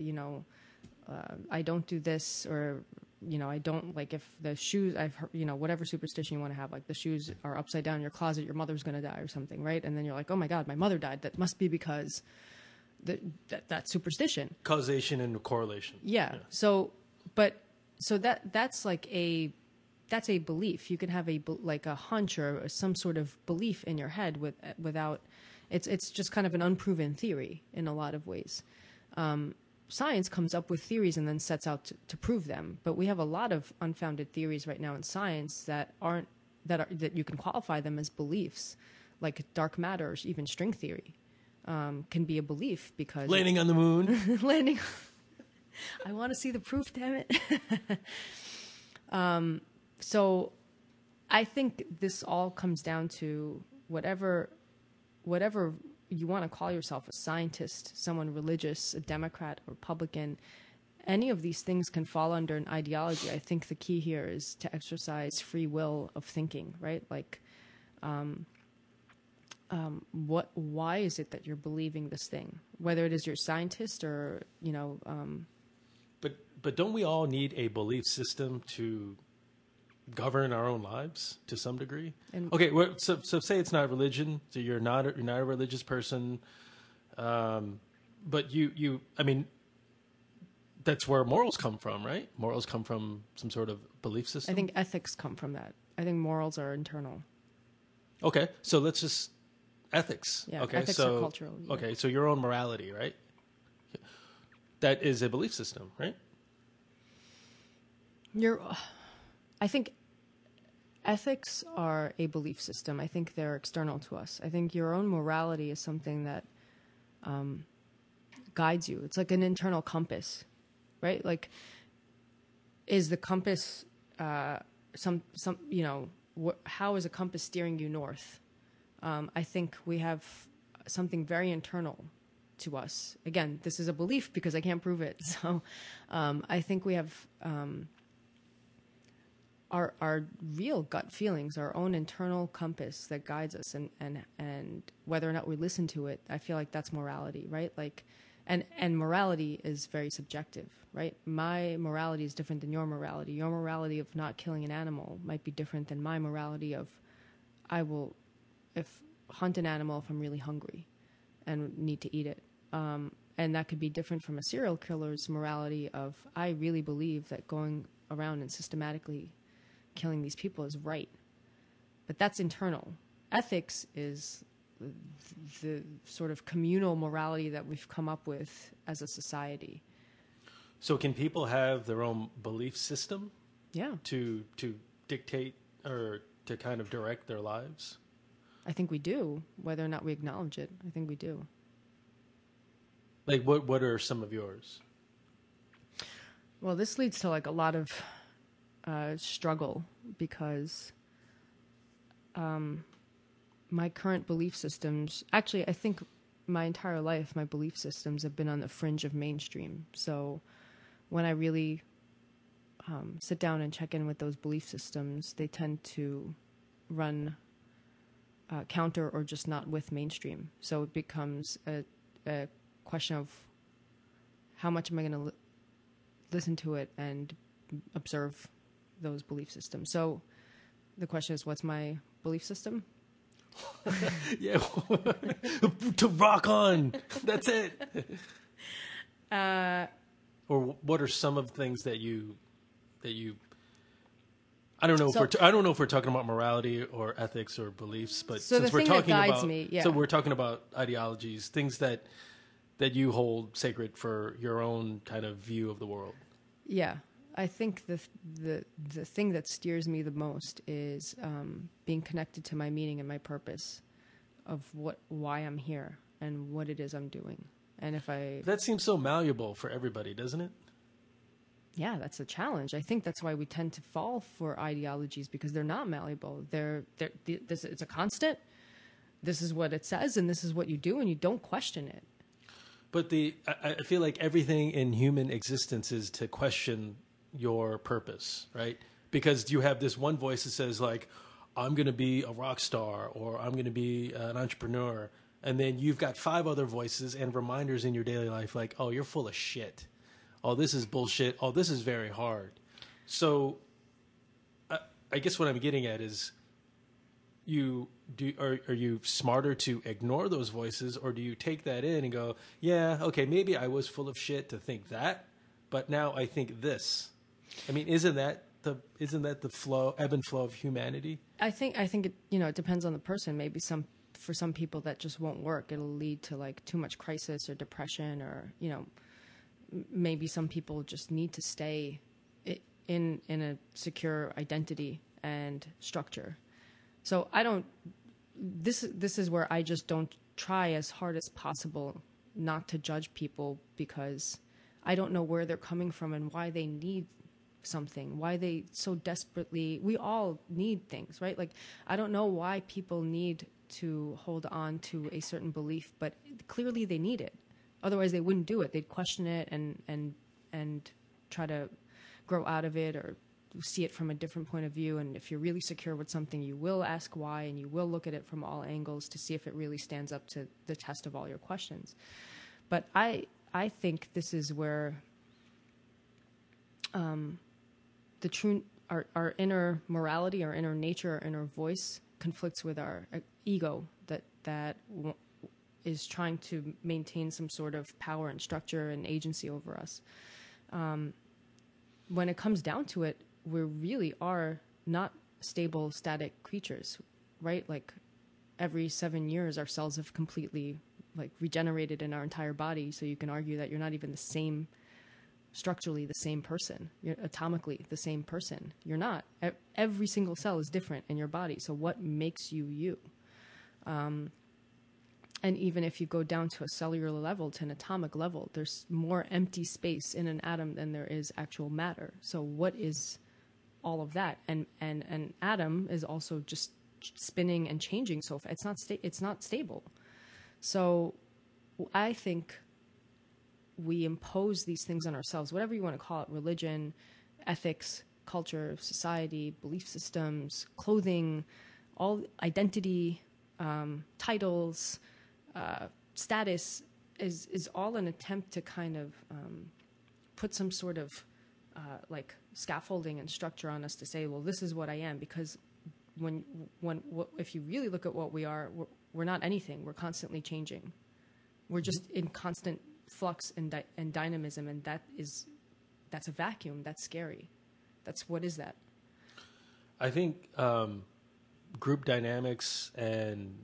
I don't do this, or I don't, like if the shoes, I've heard, whatever superstition you want to have, like the shoes are upside down in your closet, your mother's going to die or something, right? And then you're like, oh my God, my mother died. That must be because that superstition. Causation and correlation. Yeah. So that's like that's a belief. You can have like a hunch or some sort of belief in your head without, it's just kind of an unproven theory in a lot of ways. Science comes up with theories and then sets out to prove them. But we have a lot of unfounded theories right now in science that you can qualify them as beliefs, like dark matter or even string theory can be a belief because landing on the moon. landing. I want to see the proof. Damn it. So, I think this all comes down to whatever you want to call yourself, a scientist, someone religious, a Democrat, or Republican, any of these things can fall under an ideology. I think the key here is to exercise free will of thinking, right? Like, why is it that you're believing this thing? Whether it is you're a scientist or, But don't we all need a belief system to govern our own lives to some degree? Okay, so say it's not religion, so you're not a religious person, but you I mean, that's where morals come from, right? Morals come from some sort of belief system. I think ethics come from that. I think morals are internal. Okay, so let's just ethics. Yeah, okay, ethics so are cultural. Yeah. Okay, so your own morality, right? That is a belief system, right? I think ethics are a belief system. I think they're external to us. I think your own morality is something that guides you. It's like an internal compass, right? Like, is the compass how is a compass steering you north? I think we have something very internal to us. Again, this is a belief because I can't prove it. So I think we have our real gut feelings, our own internal compass that guides us, and whether or not we listen to it, I feel like that's morality, right? Like, and morality is very subjective, right? My morality is different than your morality. Your morality of not killing an animal might be different than my morality of hunt an animal if I'm really hungry and need to eat it. And that could be different from a serial killer's morality of, I really believe that going around and systematically killing these people is right. But that's internal. Ethics is the sort of communal morality that we've come up with as a society. So can people have their own belief system? Yeah. To dictate or to kind of direct their lives? I think we do, whether or not we acknowledge it. I think we do. Like, what are some of yours? Well, this leads to like a lot of struggle because my current belief systems, actually, I think my entire life, my belief systems have been on the fringe of mainstream. So when I really sit down and check in with those belief systems, they tend to run counter or just not with mainstream. So it becomes a question of how much am I going to listen to it and observe those belief systems. So the question is, what's my belief system? Yeah, to rock on. That's it. Or what are some of the things that you? I don't know if we're talking about morality or ethics or beliefs, but so since we're talking about, yeah. so we're talking about ideologies, things that you hold sacred for your own kind of view of the world. Yeah, I think the thing that steers me the most is being connected to my meaning and my purpose of why I'm here and what it is I'm doing. And that seems so malleable for everybody, doesn't it? Yeah, that's a challenge. I think that's why we tend to fall for ideologies, because they're not malleable. It's a constant. This is what it says, and this is what you do, and you don't question it. But I feel like everything in human existence is to question your purpose, right? Because you have this one voice that says like, I'm going to be a rock star, or I'm going to be an entrepreneur. And then you've got 5 other voices and reminders in your daily life like, oh, you're full of shit. Oh, this is bullshit. Oh, this is very hard. So I guess what I'm getting at is, are you smarter to ignore those voices, or do you take that in and go, yeah, okay, maybe I was full of shit to think that, but now I think this. I mean, isn't that the flow, ebb and flow of humanity? I think it, it depends on the person. Maybe for some people that just won't work. It'll lead to like too much crisis or depression, or maybe some people just need to stay in a secure identity and structure. So this is where I just don't try as hard as possible not to judge people, because I don't know where they're coming from and why they need something, why they so desperately, we all need things, right? Like, I don't know why people need to hold on to a certain belief, but clearly they need it. Otherwise they wouldn't do it. They'd question it and try to grow out of it or see it from a different point of view. And if you're really secure with something, you will ask why, and you will look at it from all angles to see if it really stands up to the test of all your questions. But I think this is where the true, our inner morality, our inner nature, our inner voice conflicts with our ego that is trying to maintain some sort of power and structure and agency over us. When it comes down to it, we really are not stable, static creatures, right? Like, every 7 years, our cells have completely regenerated in our entire body. So you can argue that you're not even structurally the same person. You're atomically the same person. You're not. Every single cell is different in your body. So what makes you you? And even if you go down to a cellular level, to an atomic level, there's more empty space in an atom than there is actual matter. So what is all of that? And an atom is also just spinning and changing. So it's not stable. So I think we impose these things on ourselves, whatever you want to call it: religion, ethics, culture, society, belief systems, clothing, all identity, titles, status is all an attempt to kind of put some sort of scaffolding and structure on us to say, well, this is what I am. Because if you really look at what we are, we're not anything. We're constantly changing. We're just in constant flux and dynamism, and that's a vacuum. That's scary. What is that? I think group dynamics and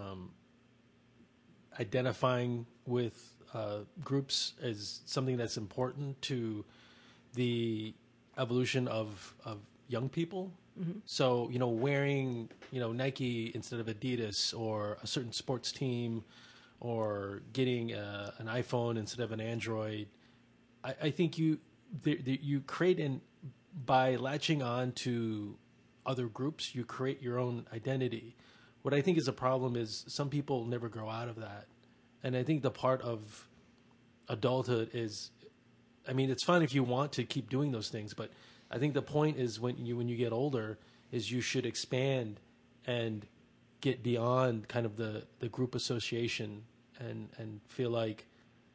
identifying with groups is something that's important to the evolution of young people. So, wearing, Nike instead of Adidas, or a certain sports team, or getting an iPhone instead of an Android, I think you create by latching on to other groups, you create your own identity. What I think is a problem is some people never grow out of that. And I think the part of adulthood is, it's fun if you want to keep doing those things, but I think the point is when you get older is you should expand and get beyond kind of the group association and feel like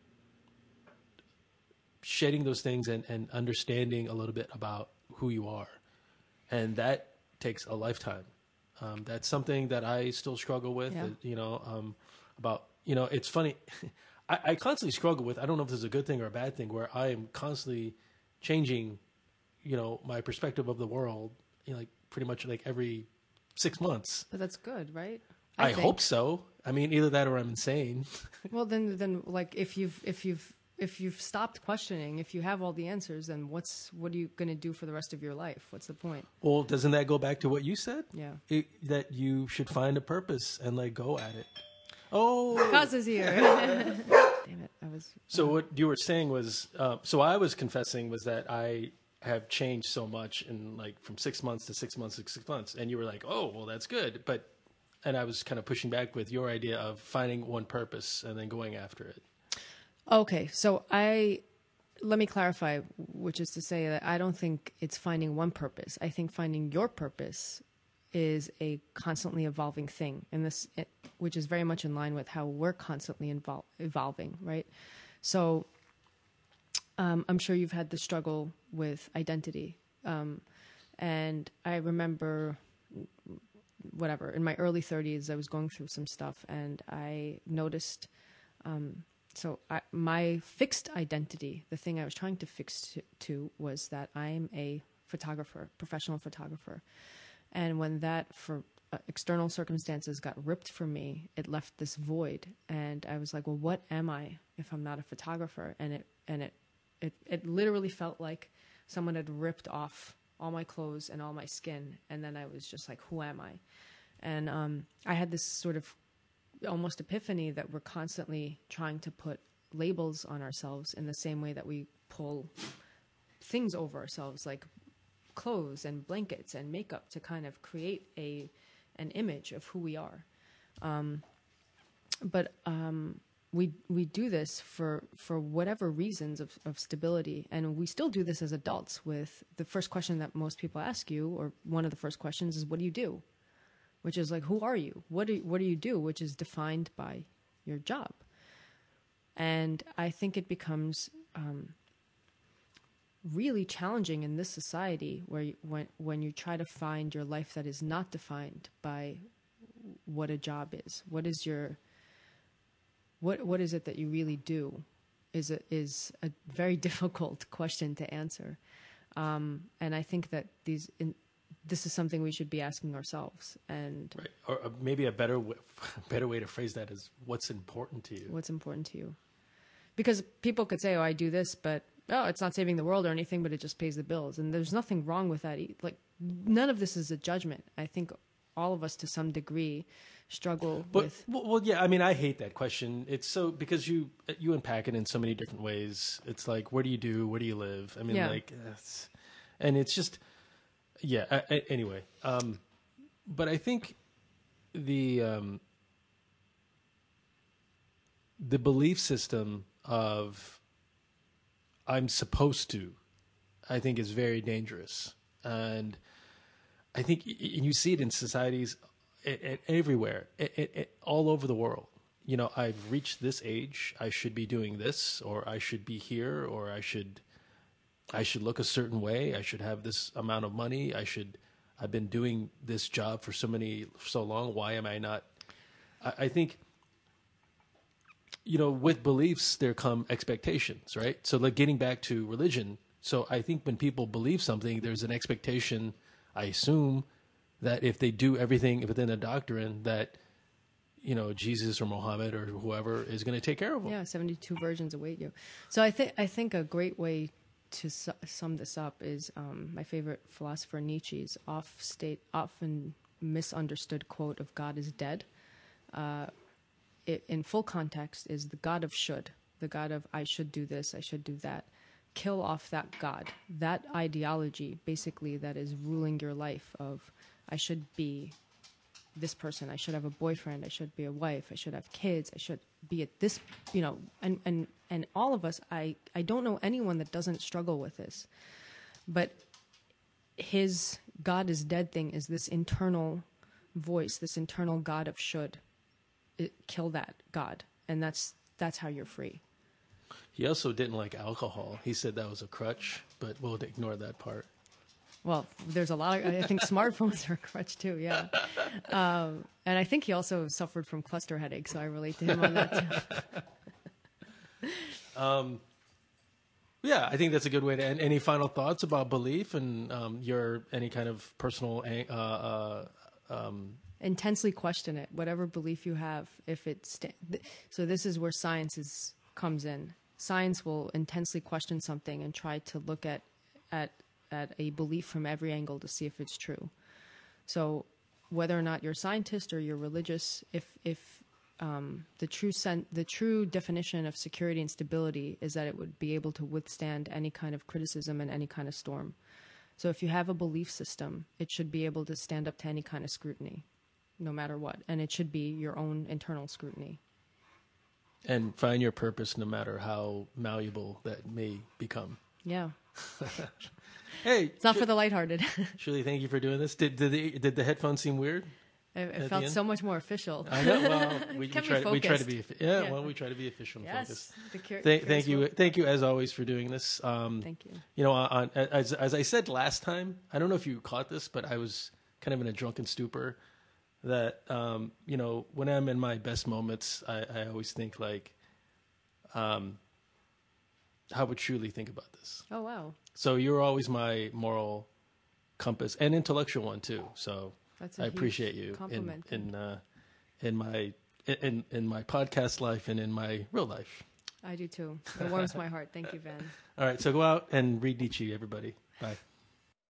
shedding those things and understanding a little bit about who you are. And that takes a lifetime. That's something that I still struggle with, it's funny. I constantly struggle with, I don't know if this is a good thing or a bad thing, where I am constantly changing, my perspective of the world, like pretty much like every 6 months. But that's good, right? I hope so. Either that or I'm insane. Well, then, like if you've stopped questioning, if you have all the answers, then what are you going to do for the rest of your life? What's the point? Well, doesn't that go back to what you said? Yeah. That you should find a purpose and go at it. Oh, Kaz is here. Damn it! So what you were saying was, so I was confessing was that I have changed so much in from 6 months to 6 months to 6 months, and you were like, oh, well, that's good, and I was kind of pushing back with your idea of finding one purpose and then going after it. Okay, so let me clarify, which is to say that I don't think it's finding one purpose. I think finding your purpose is a constantly evolving thing, and which is very much in line with how we're constantly evolving, right? So I'm sure you've had the struggle with identity, and I remember, in my early 30s, I was going through some stuff, and I noticed. My fixed identity, the thing I was trying to fix to was that I'm a photographer, professional photographer. And when that, for external circumstances, got ripped from me, it left this void. And I was like, well, what am I if I'm not a photographer? And it literally felt like someone had ripped off all my clothes and all my skin. And then I was just like, who am I? And I had this sort of almost epiphany that we're constantly trying to put labels on ourselves in the same way that we pull things over ourselves, like clothes and blankets and makeup, to kind of create an image of who we are. But we do this for whatever reasons of stability, and we still do this as adults. With the first question that most people ask you, or one of the first questions, is, what do you do? Which is like, who are you? What do you do? Which is defined by your job. And I think it becomes really challenging in this society where when you try to find your life that is not defined by what a job is. What is it that you really do? Is a very difficult question to answer. And I think that this is something we should be asking ourselves. And right. Or maybe a better way to phrase that is, what's important to you? What's important to you? Because people could say, oh, I do this, but it's not saving the world or anything, but it just pays the bills. And there's nothing wrong with that. Like, none of this is a judgment. I think all of us to some degree struggle with. Well, yeah, I hate that question. It's so, because you unpack it in so many different ways. It's like, where do you do? Where do you live? And it's just, yeah. Anyway, but I think the belief system of I'm supposed to, I think, is very dangerous. And I think you see it in societies everywhere, all over the world. I've reached this age, I should be doing this, or I should be here, or I should look a certain way, I should have this amount of money, I've been doing this job for so long, why am I not? I think, with beliefs, there come expectations, right? So like getting back to religion. So I think when people believe something, there's an expectation, I assume, that if they do everything within a doctrine, that, Jesus or Muhammad or whoever is going to take care of them. Yeah, 72 virgins await you. So I think a great way to sum this up is my favorite philosopher Nietzsche's often misunderstood quote of "God is dead." It, in full context, is the God of should, the God of I should do this, I should do that. Kill off that God, that ideology, basically, that is ruling your life of I should be this person, I should have a boyfriend, I should be a wife, I should have kids, I should be at this, and all of us, I don't know anyone that doesn't struggle with this. But his God is dead thing is this internal voice, this internal God of should. Kill that God, and that's how you're free. He also didn't like alcohol. He said that was a crutch, but we'll ignore that part. Well, there's a lot of, I think smartphones are a crutch too, yeah. And I think he also suffered from cluster headache, so I relate to him on that too. Yeah, I think that's a good way to end. Any final thoughts about belief and your any kind of personal Intensely question it, whatever belief you have. If it's so, this is where science comes in. Science will intensely question something and try to look at a belief from every angle to see if it's true. So, whether or not you're a scientist or you're religious, if the true definition of security and stability is that it would be able to withstand any kind of criticism and any kind of storm. So, if you have a belief system, it should be able to stand up to any kind of scrutiny, no matter what. And it should be your own internal scrutiny. And find your purpose no matter how malleable that may become. Yeah. Hey. It's not for the lighthearted. Shirley, thank you for doing this. Did the headphones seem weird? It felt so much more official. I know. Well, we try to be Yeah. we try to be official and Yes. focused. Thank you as always for doing this. Thank you. You know, as I said last time, I don't know if you caught this, but I was kind of in a drunken stupor. That you know, when I'm in my best moments, I always think like, how would Shirley think about this? Oh wow. So you're always my moral compass and intellectual one too. So That's a I huge appreciate you compliment. in my podcast life and in my real life. I do too. It warms my heart. Thank you, Van. All right, so go out and read Nietzsche, everybody. Bye.